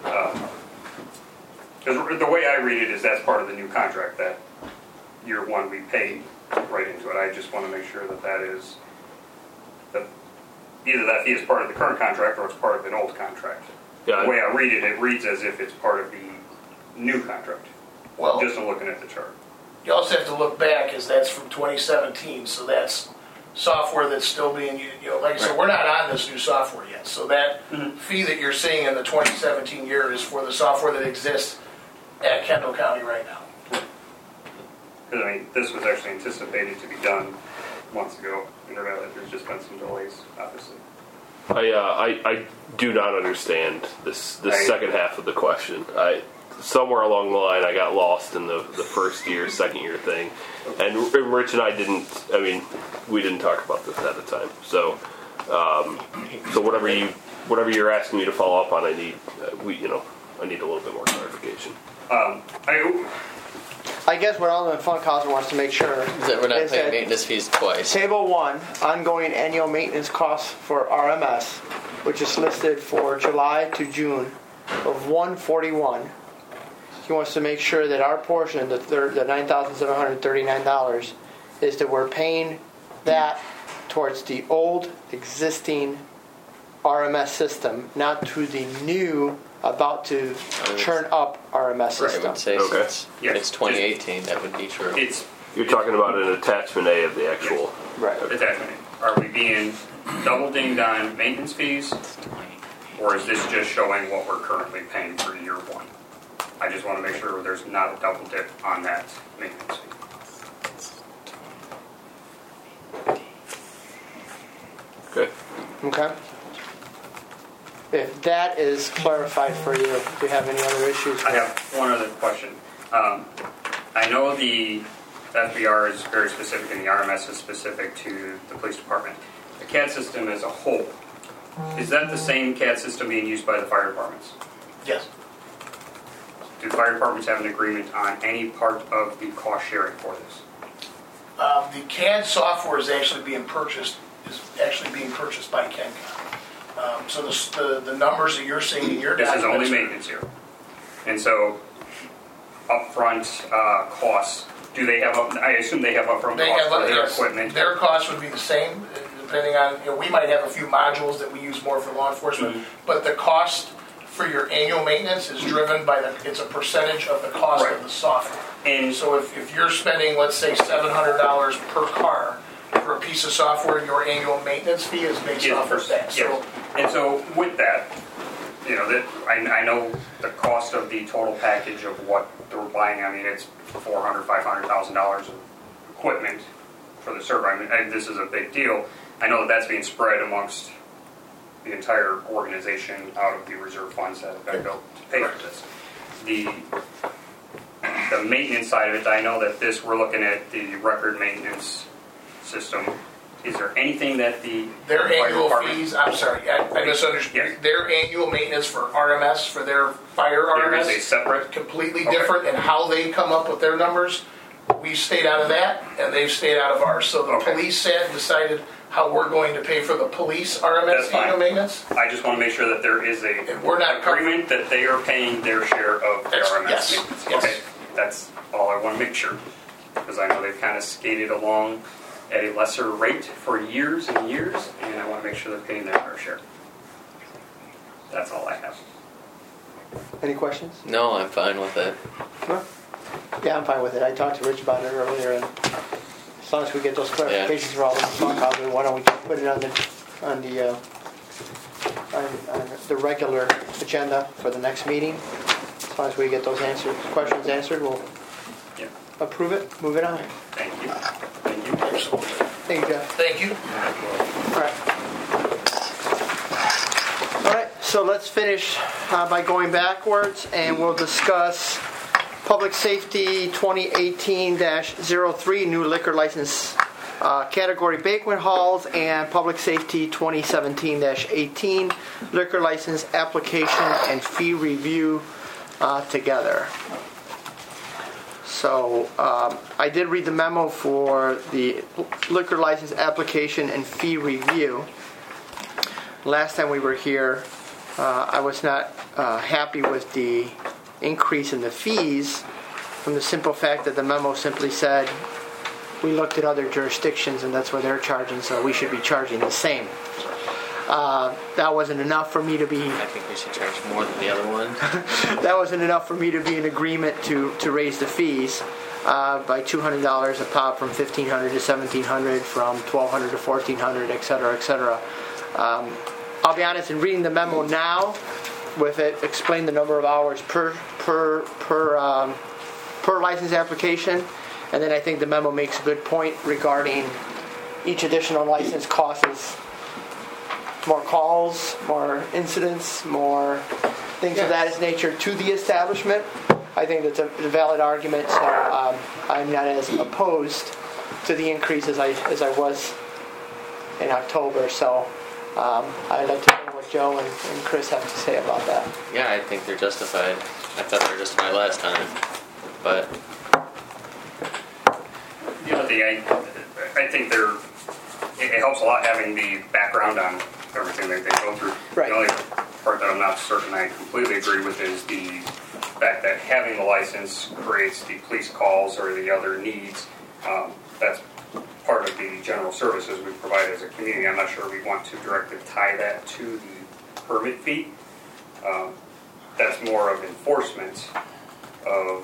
[SPEAKER 5] Because the way I read it is that's part of the new contract, that year 1 we paid right into it. I just want to make sure that is, that either that fee is part of the current contract or it's part of an old contract.
[SPEAKER 2] Yeah,
[SPEAKER 5] The way I read it, it reads as if it's part of the new contract,
[SPEAKER 6] Well,
[SPEAKER 5] just in looking at the chart.
[SPEAKER 6] you also have to look back as that's from 2017, so that's software that's still being, like I said, we're not on this new software yet. So that fee that you're seeing in the 2017 year is for the software that exists at Kendall County right now.
[SPEAKER 5] Because I mean, this was actually anticipated to be done months ago. And there's just been some delays, obviously.
[SPEAKER 2] I do not understand this second half of the question. Somewhere along the line, I got lost in the first year, second year thing, and Rich and I didn't. I mean, we didn't talk about this at the time. So whatever you're asking me to follow up on, I need a little bit more clarification.
[SPEAKER 1] I guess what Alderman Funkhauser wants to make sure
[SPEAKER 4] Is that we're not paying maintenance fees twice.
[SPEAKER 1] Table 1, ongoing annual maintenance costs for RMS, which is listed for July to June of $141. He wants to make sure that our portion, the $9,739, is that we're paying that towards the old existing RMS system, not to the new about to churn up RMS
[SPEAKER 4] Right, I
[SPEAKER 1] system.
[SPEAKER 4] would say
[SPEAKER 2] Okay.
[SPEAKER 4] it's 2018. That would be true.
[SPEAKER 2] You're talking about an attachment A of the actual.
[SPEAKER 1] Right.
[SPEAKER 5] Attachment. Are we being double dinged on maintenance fees, or is this just showing what we're currently paying for year 1? I just want to make sure there's not a double dip on that maintenance fee.
[SPEAKER 2] Okay.
[SPEAKER 1] Okay. If that is clarified for you, do you have any other issues?
[SPEAKER 5] I have one other question. I know the FBR is very specific and the RMS is specific to the police department. The CAD system as a whole, is that the same CAD system being used by the fire departments?
[SPEAKER 6] Yes.
[SPEAKER 5] Do fire departments have an agreement on any part of the cost sharing for this?
[SPEAKER 6] The CAD software is actually being purchased by KenCom. So the numbers that you're seeing in your
[SPEAKER 5] This is
[SPEAKER 6] documents.
[SPEAKER 5] only maintenance here. And so upfront costs, do they have, I assume they have upfront costs for their equipment?
[SPEAKER 6] Their costs would be the same, depending on, we might have a few modules that we use more for law enforcement, but the cost for your annual maintenance is driven by it's a percentage of the cost of the software.
[SPEAKER 5] And
[SPEAKER 6] So if you're spending, let's say, $700 per car for a piece of software, your annual maintenance fee is based off of that.
[SPEAKER 5] Yes. And so with that, I know the cost of the total package of what they're buying. I mean, it's $400,000, $500,000 of equipment for the server. I mean, this is a big deal. I know that's being spread amongst the entire organization out of the reserve funds that have been built to pay for this. The maintenance side of it, I know that we're looking at the record maintenance system. Is there anything that
[SPEAKER 6] their
[SPEAKER 5] fire
[SPEAKER 6] annual
[SPEAKER 5] department-
[SPEAKER 6] fees, I'm sorry, I misunderstood.
[SPEAKER 5] Yes.
[SPEAKER 6] Their annual maintenance for RMS, for their fire
[SPEAKER 5] There is a
[SPEAKER 6] RMS,
[SPEAKER 5] separate.
[SPEAKER 6] completely different, and how they come up with their numbers, we stayed out of that, and they've stayed out of ours. So the police sat and decided how we're going to pay for the police
[SPEAKER 5] That's
[SPEAKER 6] RMS
[SPEAKER 5] fine.
[SPEAKER 6] annual maintenance.
[SPEAKER 5] I just want to make sure that there is
[SPEAKER 6] And we're not
[SPEAKER 5] agreement that they are paying their share of the
[SPEAKER 6] That's-
[SPEAKER 5] RMS
[SPEAKER 6] yes,
[SPEAKER 5] maintenance.
[SPEAKER 6] yes.
[SPEAKER 5] Okay, that's all I want to make sure, because I know they've kind of skated along at a lesser rate for years and years, and I want to make sure they're paying their fair share. That's all I have.
[SPEAKER 1] Any questions?
[SPEAKER 4] No, I'm fine with it.
[SPEAKER 1] No? Yeah, I'm fine with it. I talked to Rich about it earlier, and as long as we get those clarifications for all the Funkhauser, why don't we just put it on the regular agenda for the next meeting? As long as we get those questions answered, we'll
[SPEAKER 5] Yeah.
[SPEAKER 1] approve it, move it on.
[SPEAKER 5] Thank you. Thank you.
[SPEAKER 6] Absolutely.
[SPEAKER 1] Thank you, Jeff.
[SPEAKER 6] Thank you.
[SPEAKER 1] All right, so let's finish by going backwards, and we'll discuss Public Safety 2018-03, new liquor license category banquet halls, and Public Safety 2017-18, liquor license application and fee review together. So I did read the memo for the liquor license application and fee review. Last time we were here, I was not happy with the increase in the fees from the simple fact that the memo simply said we looked at other jurisdictions and that's what they're charging, so we should be charging the same. That wasn't enough for me to be...
[SPEAKER 4] I think we should charge more than the other one.
[SPEAKER 1] That wasn't enough for me to be in agreement to raise the fees by $200 a pop, from $1,500 to $1,700, from $1,200 to $1,400, et cetera, et cetera. I'll be honest, in reading the memo now, with it explain the number of hours per license application, And then I think the memo makes a good point regarding each additional license causes more calls, more incidents, more things of that nature to the establishment. I think that's a valid argument, so I'm not as opposed to the increase as I was in October. So I'd like to hear what Joe and Chris have to say about that.
[SPEAKER 4] Yeah, I think they're justified. I thought they were justified last time, but
[SPEAKER 5] The other thing, I think it helps a lot having the background on everything that they go through.
[SPEAKER 1] Right.
[SPEAKER 5] The only part that I'm not certain I completely agree with is the fact that having the license creates the police calls or the other needs. That's part of the general services we provide as a community. I'm not sure we want to directly tie that to the permit fee. That's more of enforcement of,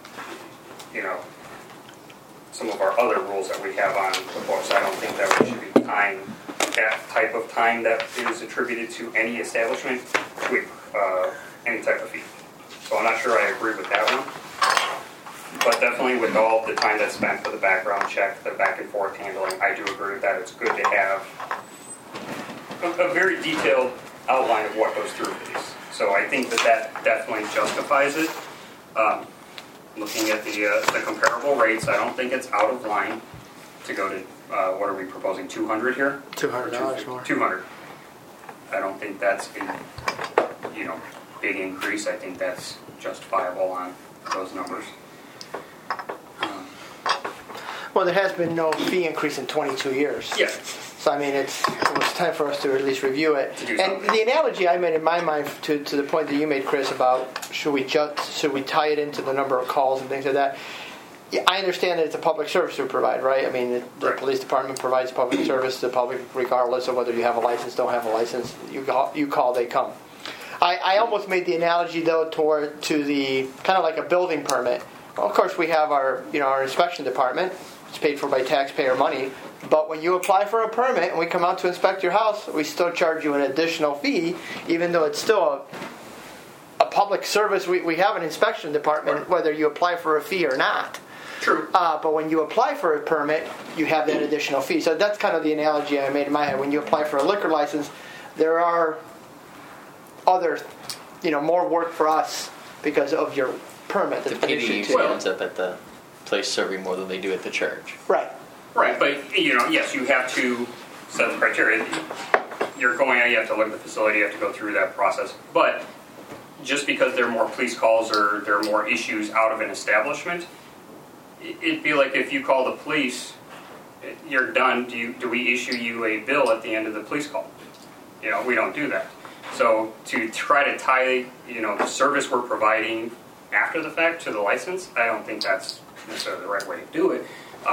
[SPEAKER 5] some of our other rules that we have on the books. I don't think that we should be tying that type of time that is attributed to any establishment to any type of fee. So I'm not sure I agree with that one. But definitely with all the time that's spent for the background check, the back and forth handling, I do agree with that. It's good to have a very detailed outline of what goes through these. So I think that definitely justifies it. Looking at the comparable rates, I don't think it's out of line to go to, what are we proposing, 200 here?
[SPEAKER 1] $200 more.
[SPEAKER 5] 200. I don't think that's a, big increase. I think that's justifiable on those numbers.
[SPEAKER 1] Well, there has been no fee increase in 22 years.
[SPEAKER 5] Yeah.
[SPEAKER 1] So, I mean, it was time for us to at least review it.
[SPEAKER 5] To do
[SPEAKER 1] And
[SPEAKER 5] something.
[SPEAKER 1] the analogy I made in my mind to the point that you made, Chris, about should we tie it into the number of calls and things like that. Yeah, I understand that it's a public service we provide, right? I mean, the
[SPEAKER 5] Right.
[SPEAKER 1] police department provides public service to the public regardless of whether you have a license, don't have a license. You call, they come. I almost made the analogy, though, to the kind of like a building permit. Well, of course, we have our inspection department. It's paid for by taxpayer money. But when you apply for a permit and we come out to inspect your house, we still charge you an additional fee, even though it's still a public service. We have an inspection department, whether you apply for a fee or not.
[SPEAKER 5] True.
[SPEAKER 1] But when you apply for a permit, you have that additional fee. So that's kind of the analogy I made in my head. When you apply for a liquor license, there are other, more work for us because of your permit
[SPEAKER 4] the
[SPEAKER 1] that's been
[SPEAKER 4] PD
[SPEAKER 1] issued to
[SPEAKER 4] usually
[SPEAKER 1] you.
[SPEAKER 4] ends up at the place serving more than they do at the church.
[SPEAKER 1] Right.
[SPEAKER 5] Right, but yes, you have to set the criteria. You're going out, you have to look at the facility, you have to go through that process. But just because there are more police calls or there are more issues out of an establishment, it'd be like if you call the police, you're done. Do we issue you a bill at the end of the police call? We don't do that. So to try to tie, the service we're providing after the fact to the license, I don't think that's necessarily the right way to do it.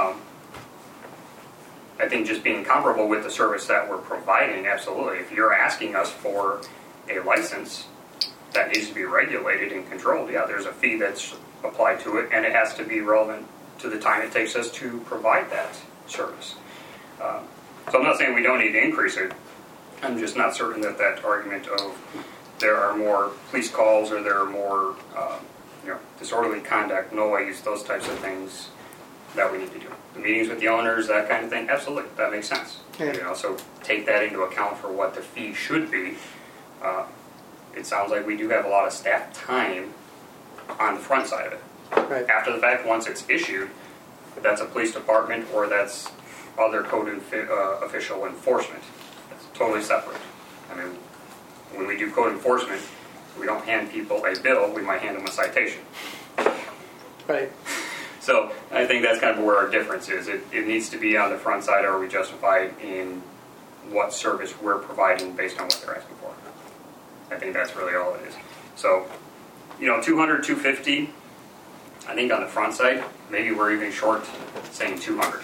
[SPEAKER 5] I think just being comparable with the service that we're providing, absolutely. If you're asking us for a license that needs to be regulated and controlled, yeah, there's a fee that's applied to it, and it has to be relevant to the time it takes us to provide that service. So I'm not saying we don't need to increase it. I'm just not certain that argument of there are more police calls or there are more disorderly conduct, noise, those types of things that we need to do. The meetings with the owners, that kind of thing, absolutely, that makes sense.
[SPEAKER 1] Yeah.
[SPEAKER 5] So take that into account for what the fee should be. It sounds like we do have a lot of staff time on the front side of it.
[SPEAKER 1] Right.
[SPEAKER 5] After the fact, once it's issued, that's a police department or that's other code official enforcement. That's totally separate. I mean, when we do code enforcement, we don't hand people a bill, we might hand them a citation.
[SPEAKER 1] Right.
[SPEAKER 5] So I think that's kind of where our difference is. It needs to be on the front side. Are we justified in what service we're providing based on what they're asking for? I think that's really all it is. So, 200, 250, I think on the front side, maybe we're even short saying 200.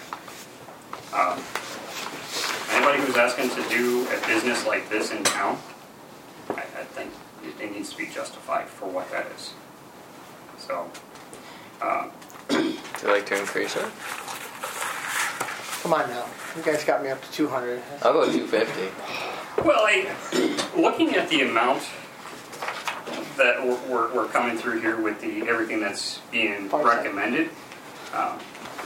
[SPEAKER 5] Anybody who's asking to do a business like this in town, I think it needs to be justified for what that is. So,
[SPEAKER 4] Would you like to increase it?
[SPEAKER 1] Come on now. You guys got me up to 200.
[SPEAKER 4] I'll go 250.
[SPEAKER 5] well, looking at the amount that we're coming through here with everything that's being
[SPEAKER 1] Far side.
[SPEAKER 5] recommended,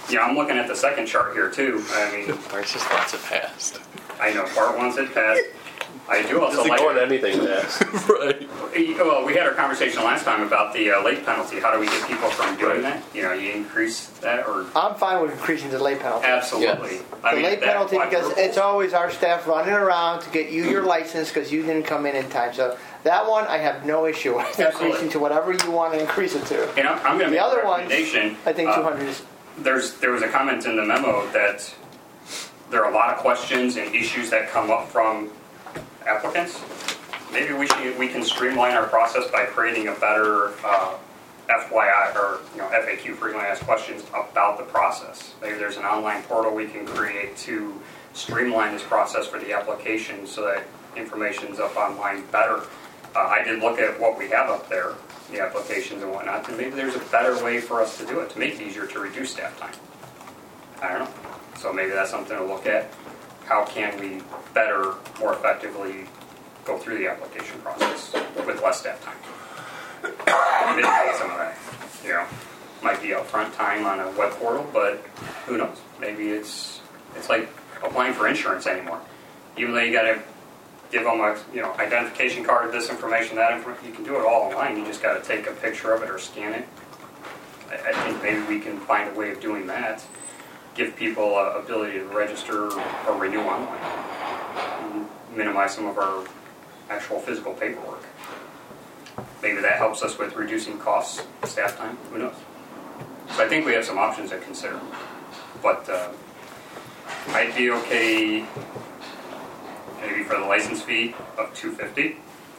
[SPEAKER 5] Yeah, I'm looking at the second chart here too. I mean,
[SPEAKER 4] There's just lots of past.
[SPEAKER 5] I know part wants it passed. I do also
[SPEAKER 2] Doesn't
[SPEAKER 5] like.
[SPEAKER 2] go on anything fast.
[SPEAKER 4] Right.
[SPEAKER 5] Well, we had our conversation last time about the late penalty. How do we get people from doing that? You know, you increase that or
[SPEAKER 1] I'm fine with increasing the late penalty.
[SPEAKER 5] absolutely.
[SPEAKER 4] Yes.
[SPEAKER 5] I
[SPEAKER 1] The
[SPEAKER 5] mean,
[SPEAKER 1] late
[SPEAKER 5] that
[SPEAKER 1] penalty because
[SPEAKER 5] quadruple-
[SPEAKER 1] it's always our staff running around to get you your license because you didn't come in time. So that one I have no issue with
[SPEAKER 5] Absolutely.
[SPEAKER 1] increasing to whatever you want to increase it to.
[SPEAKER 5] And I'm going to
[SPEAKER 1] The
[SPEAKER 5] make a
[SPEAKER 1] other ones,
[SPEAKER 5] recommendation.
[SPEAKER 1] I think 200 is.
[SPEAKER 5] There was a comment in the memo that there are a lot of questions and issues that come up from applicants. Maybe we can streamline our process by creating a better FYI or FAQ, frequently asked questions about the process. Maybe there's an online portal we can create to streamline this process for the application so that information's up online better. I did look at what we have up there, the applications and whatnot, and maybe there's a better way for us to do it to make it easier to reduce staff time. I don't know. So maybe that's something to look at. How can we better, more effectively go through the application process with less staff time? Mitigate some of that. Might be upfront time on a web portal, but who knows? Maybe it's like applying for insurance anymore. Even though you got to give them a identification card, this information, that information, you can do it all online. You just got to take a picture of it or scan it. I think maybe we can find a way of doing that. Give people a ability to register or renew online. And minimize some of our actual physical paperwork. Maybe that helps us with reducing costs, staff time, who knows? So I think we have some options to consider. But I'd be okay maybe for the license fee of $250.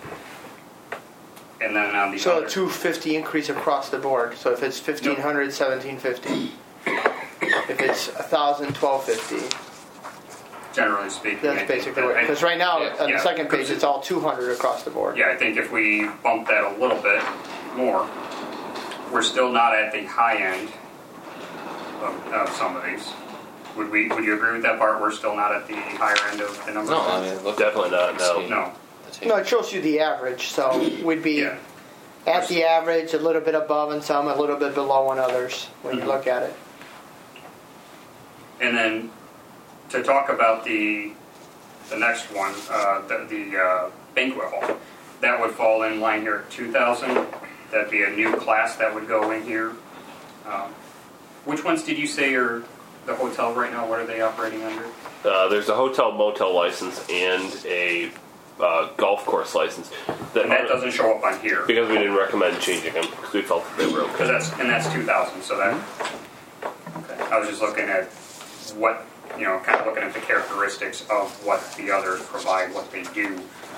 [SPEAKER 5] And then on the
[SPEAKER 1] So
[SPEAKER 5] other,
[SPEAKER 1] a 250 increase across the board. So if it's 1,500, 1,750. If it's 1,000, 1,250.
[SPEAKER 5] generally speaking. I
[SPEAKER 1] That's
[SPEAKER 5] think
[SPEAKER 1] basically
[SPEAKER 5] that-
[SPEAKER 1] what. Because right now on
[SPEAKER 5] Yeah.
[SPEAKER 1] the second page it's all 200 across the board.
[SPEAKER 5] Yeah, I think if we bump that a little bit more, we're still not at the high end of some of these. Would you agree with that, Bart? We're still not at the higher end of the numbers?
[SPEAKER 4] No, I mean, look.
[SPEAKER 2] Definitely not, no.
[SPEAKER 4] See.
[SPEAKER 5] No.
[SPEAKER 1] No, it shows you the average. So we'd be
[SPEAKER 5] Yeah.
[SPEAKER 1] at the average, a little bit above in some, a little bit below in others when you look at it.
[SPEAKER 5] And then to talk about the next one, the banquet hall, that would fall in line here at 2,000. That'd be a new class that would go in here. Which ones did you say are the hotel right now? What are they operating under?
[SPEAKER 2] There's a hotel motel license and a golf course license.
[SPEAKER 5] And that doesn't show up on here.
[SPEAKER 2] Because we didn't recommend changing them because we felt that they were okay.
[SPEAKER 5] That's 2,000. So that. Okay. I was just looking at what kind of looking at the characteristics of what the others provide, what they do,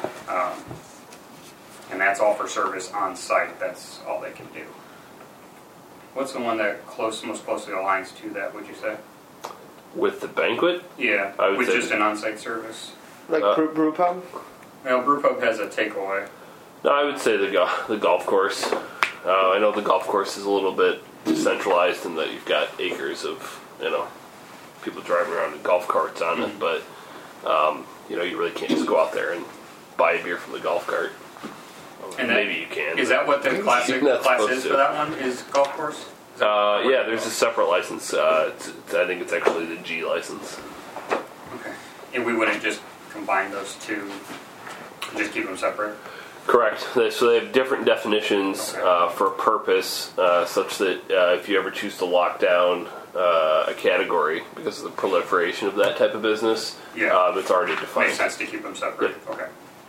[SPEAKER 5] and that's all for service on site. That's all they can do. What's the one that most closely aligns to that? Would you say?
[SPEAKER 2] With the banquet,
[SPEAKER 5] Yeah,
[SPEAKER 2] I would
[SPEAKER 5] with
[SPEAKER 2] say-
[SPEAKER 5] just an on-site service.
[SPEAKER 1] Like brew pub?
[SPEAKER 5] Well, Brewpub has a takeaway.
[SPEAKER 2] no, I would say the golf course. I know the golf course is a little bit decentralized in that you've got acres of people driving around in golf carts on it, but you really can't just go out there and buy a beer from the golf cart.
[SPEAKER 5] And that-
[SPEAKER 2] Maybe you can.
[SPEAKER 5] Is that what the classic
[SPEAKER 2] You're not
[SPEAKER 5] class
[SPEAKER 2] supposed
[SPEAKER 5] is
[SPEAKER 2] to.
[SPEAKER 5] for that one? Is golf course?
[SPEAKER 2] Yeah, there's a separate license. I think it's actually the G license.
[SPEAKER 5] Okay. And we wouldn't just combine those two, just keep them separate?
[SPEAKER 2] Correct. So they have different definitions for purpose, such that if you ever choose to lock down a category because of the proliferation of that type of business,
[SPEAKER 5] Yeah.
[SPEAKER 2] it's already defined.
[SPEAKER 5] Makes sense to keep them separate. Okay.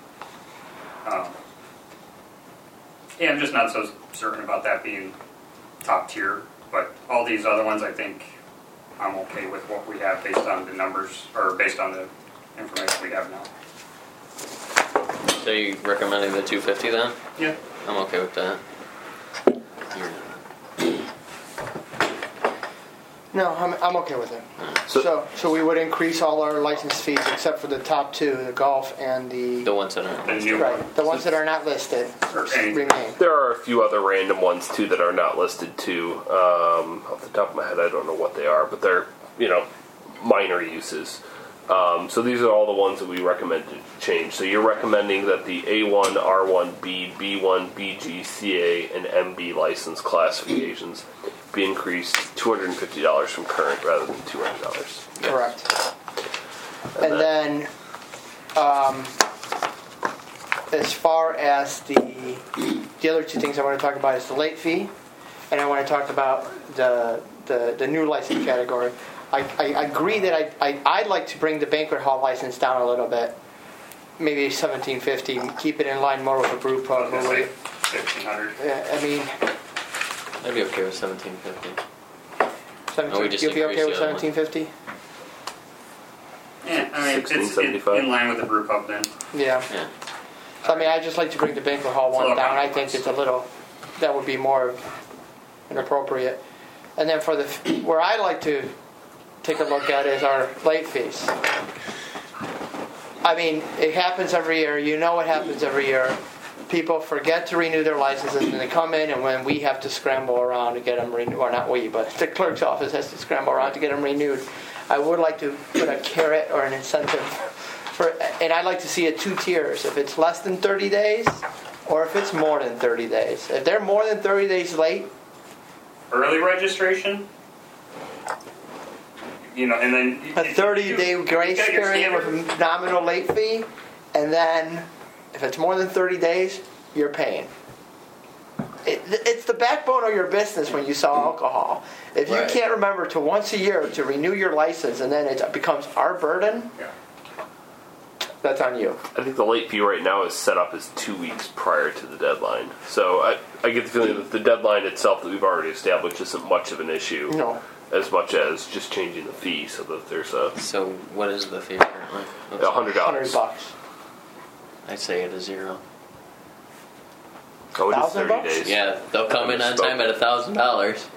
[SPEAKER 5] Yeah, I'm just not so certain about that being top tier, but all these other ones, I think I'm okay with what we have based on the numbers, or based on the information we have now.
[SPEAKER 4] So you recommending the 250 then?
[SPEAKER 5] Yeah.
[SPEAKER 4] I'm okay with that.
[SPEAKER 1] No, I'm okay with it. So we would increase all our license fees except for the top two, the golf and
[SPEAKER 4] The ones that are.
[SPEAKER 5] The new
[SPEAKER 1] right, the ones that are not listed
[SPEAKER 5] any-
[SPEAKER 1] remain.
[SPEAKER 2] There are a few other random ones too that are not listed too. Off the top of my head, I don't know what they are, but they're minor uses. So these are all the ones that we recommend to change. So you're recommending that the A1, R1B, B1, BG, CA, and MB license classifications be increased $250 from current rather than $200.
[SPEAKER 1] Correct. And then, as far as the other two things I want to talk about is the late fee, and I want to talk about the new license category. I agree that I'd like to bring the banquet hall license down a little bit, maybe $1,750, keep it in line more with a brew pub.
[SPEAKER 5] I was gonna say 1,500.
[SPEAKER 1] I mean,
[SPEAKER 4] I'd be okay with $1,750.
[SPEAKER 1] you'll be okay with $1,750?
[SPEAKER 5] Yeah, I mean, it's
[SPEAKER 2] $16.75.
[SPEAKER 5] in line with the brew pub then.
[SPEAKER 1] Yeah.
[SPEAKER 4] Yeah.
[SPEAKER 1] So, I mean, I'd just like to bring the banquet hall one
[SPEAKER 5] Slow
[SPEAKER 1] down.
[SPEAKER 5] down.
[SPEAKER 1] I think it's a little, that would be more inappropriate. And then for where I like to take a look at is our late fees. I mean, it happens every year. You know it happens every year. People forget to renew their licenses and they come in, and when we have to scramble around to get them renewed, or not we, but the clerk's office has to scramble around to get them renewed. I would like to put a carrot or an incentive and I'd like to see it 2 tiers. If it's less than 30 days or if it's more than 30 days. If they're more than 30 days late,
[SPEAKER 5] Early registration, and then
[SPEAKER 1] a 30-day grace
[SPEAKER 5] you got your
[SPEAKER 1] period with
[SPEAKER 5] standard-
[SPEAKER 1] a nominal late fee, and then if it's more than 30 days, you're paying. It's the backbone of your business when you sell alcohol. If you
[SPEAKER 4] Right.
[SPEAKER 1] can't remember to once a year to renew your license and then it becomes our burden,
[SPEAKER 5] Yeah.
[SPEAKER 1] that's on you.
[SPEAKER 2] I think the late fee right now is set up as 2 weeks prior to the deadline. So I get the feeling that the deadline itself that we've already established isn't much of an issue.
[SPEAKER 1] No.
[SPEAKER 2] As much as just changing the fee so that there's a
[SPEAKER 4] So what is the fee currently?
[SPEAKER 2] $100.
[SPEAKER 1] $100.
[SPEAKER 4] I'd say it is 0.
[SPEAKER 2] Oh, it is
[SPEAKER 1] 1,000
[SPEAKER 2] 30
[SPEAKER 1] bucks?
[SPEAKER 2] days.
[SPEAKER 4] Yeah, they'll come in on time at $1,000.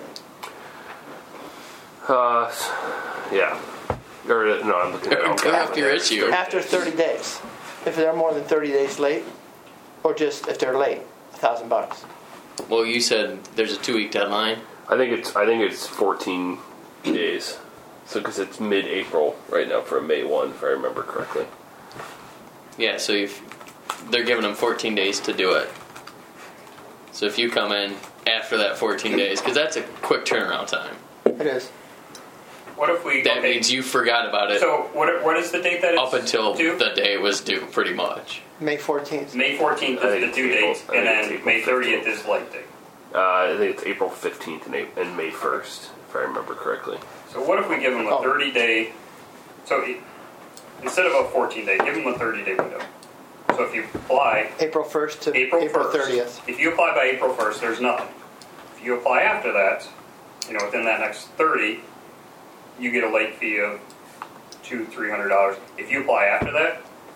[SPEAKER 2] Yeah. Or no, I'm looking at
[SPEAKER 4] Come up your issue.
[SPEAKER 1] After 30 days. If they're more than 30 days late, or just if they're late, $1,000.
[SPEAKER 4] Well, you said there's a 2-week deadline.
[SPEAKER 2] I think it's 14 days. So because it's mid-April right now for a May 1, if I remember correctly.
[SPEAKER 4] Yeah, so if they're giving them 14 days to do it. So if you come in after that 14 days, because that's a quick turnaround time.
[SPEAKER 1] It is.
[SPEAKER 5] What if we?
[SPEAKER 4] That
[SPEAKER 5] okay,
[SPEAKER 4] means you forgot about it
[SPEAKER 5] So what is the date that it's
[SPEAKER 4] up until
[SPEAKER 5] due?
[SPEAKER 4] the day it was due, pretty much.
[SPEAKER 1] May 14th.
[SPEAKER 5] May 14th
[SPEAKER 2] I think
[SPEAKER 5] is the
[SPEAKER 2] it's
[SPEAKER 5] due
[SPEAKER 2] April-
[SPEAKER 5] date,
[SPEAKER 2] I
[SPEAKER 5] and
[SPEAKER 2] think it's
[SPEAKER 5] then
[SPEAKER 2] April
[SPEAKER 5] May 30th
[SPEAKER 2] 15th.
[SPEAKER 5] is late date.
[SPEAKER 2] I think it's April 15th and May 1st, if I remember correctly.
[SPEAKER 5] So what if we give them a
[SPEAKER 1] Oh.
[SPEAKER 5] 30-day? So instead of a 14-day, give them a 30-day window. So if you apply
[SPEAKER 1] April 1st to
[SPEAKER 5] April 1st,
[SPEAKER 1] 30th.
[SPEAKER 5] if you apply by April 1st, there's nothing. If you apply after that, within that next 30, you get a late fee of $200-300. If you apply after that,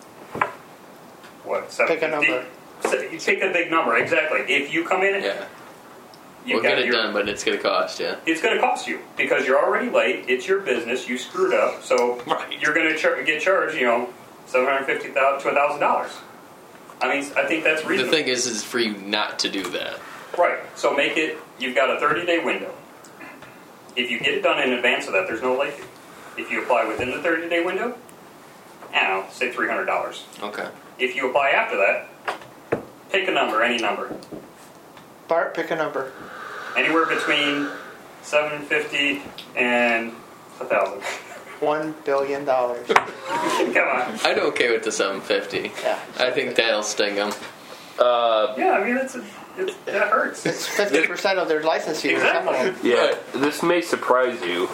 [SPEAKER 5] what?
[SPEAKER 1] Pick a number.
[SPEAKER 5] You pick a big number, exactly. If you come in,
[SPEAKER 4] Yeah.
[SPEAKER 5] you
[SPEAKER 4] We'll
[SPEAKER 5] got
[SPEAKER 4] get it
[SPEAKER 5] your,
[SPEAKER 4] done, but it's going to cost you.
[SPEAKER 5] it's going to cost you because you're already late. It's your business. You screwed up, so
[SPEAKER 4] Right.
[SPEAKER 5] you're going to get charged. $750,000 to $1,000. I mean, I think that's
[SPEAKER 4] The
[SPEAKER 5] reasonable.
[SPEAKER 4] thing is for you not to do that.
[SPEAKER 5] Right. So make it. You've got a 30-day window. If you get it done in advance of that, there's no late fee. If you apply within the 30-day window, I don't know, say $300.
[SPEAKER 4] Okay.
[SPEAKER 5] If you apply after that, pick a number, any number,
[SPEAKER 1] Bart, pick a number.
[SPEAKER 5] anywhere between $750 and $1,000.
[SPEAKER 1] $1 billion.
[SPEAKER 5] Come on.
[SPEAKER 4] I'd okay with the $750.
[SPEAKER 1] Yeah.
[SPEAKER 4] I think that'll sting them.
[SPEAKER 5] Yeah, I mean that hurts.
[SPEAKER 1] It's 50% of their license fee.
[SPEAKER 5] Exactly.
[SPEAKER 1] Some of them.
[SPEAKER 2] Yeah, this may surprise you,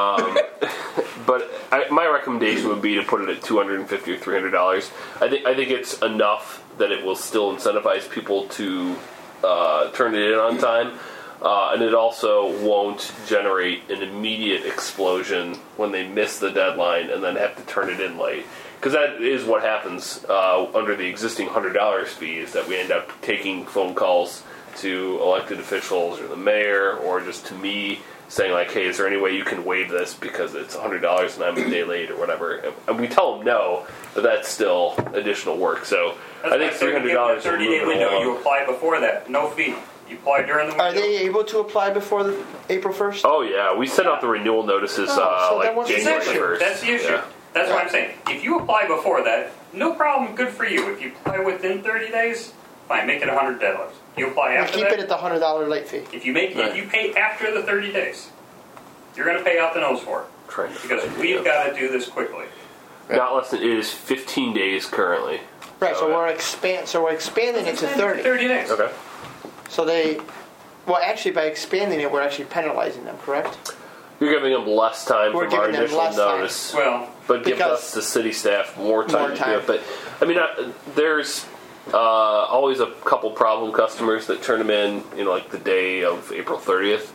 [SPEAKER 2] but my recommendation would be to put it at $250 or $300. I think it's enough that it will still incentivize people to turn it in on time, and it also won't generate an immediate explosion when they miss the deadline and then have to turn it in late. Because that is what happens under the existing $100 fee, is that we end up taking phone calls to elected officials or the mayor or just to me saying like, hey, is there any way you can waive this because it's $100 and I'm a day late or whatever. And we tell them no, but that's still additional work. So I think $300
[SPEAKER 5] is a
[SPEAKER 2] will move
[SPEAKER 5] 30-day
[SPEAKER 2] it
[SPEAKER 5] window.
[SPEAKER 2] along.
[SPEAKER 5] You apply before that, no fee. You apply during the window.
[SPEAKER 1] Are they able to apply before the April 1st?
[SPEAKER 2] Oh yeah, we send out the renewal notices
[SPEAKER 1] Oh, so that
[SPEAKER 2] like
[SPEAKER 1] wasn't
[SPEAKER 2] January
[SPEAKER 5] Exactly.
[SPEAKER 2] 1st.
[SPEAKER 5] That's the issue.
[SPEAKER 2] Yeah.
[SPEAKER 5] That's what I'm saying. If you apply before that, no problem, good for you. If you apply within 30 days, fine, make it $100. You apply
[SPEAKER 1] And
[SPEAKER 5] after
[SPEAKER 1] keep
[SPEAKER 5] that,
[SPEAKER 1] it at the $100 late fee.
[SPEAKER 5] if you pay after the 30 days, you're going to pay out the nose for it.
[SPEAKER 2] Trying to
[SPEAKER 5] Because
[SPEAKER 2] find it,
[SPEAKER 5] we've
[SPEAKER 2] yeah.
[SPEAKER 5] got to do this quickly.
[SPEAKER 2] Not less than it is 15 days currently.
[SPEAKER 1] Right, so
[SPEAKER 2] Okay.
[SPEAKER 1] we're expanding it to 30.
[SPEAKER 5] 30 days.
[SPEAKER 2] Okay.
[SPEAKER 1] So well, actually, by expanding it, we're actually penalizing them, correct?
[SPEAKER 2] You're giving them less time
[SPEAKER 1] We're
[SPEAKER 2] from our
[SPEAKER 1] giving them
[SPEAKER 2] initial
[SPEAKER 1] less time.
[SPEAKER 2] notice,
[SPEAKER 5] Well,
[SPEAKER 2] but give
[SPEAKER 1] because-
[SPEAKER 2] us the city staff more time
[SPEAKER 1] More
[SPEAKER 2] to
[SPEAKER 1] time.
[SPEAKER 2] do it. But I mean, there's always a couple problem customers that turn them in, like the day of April 30th.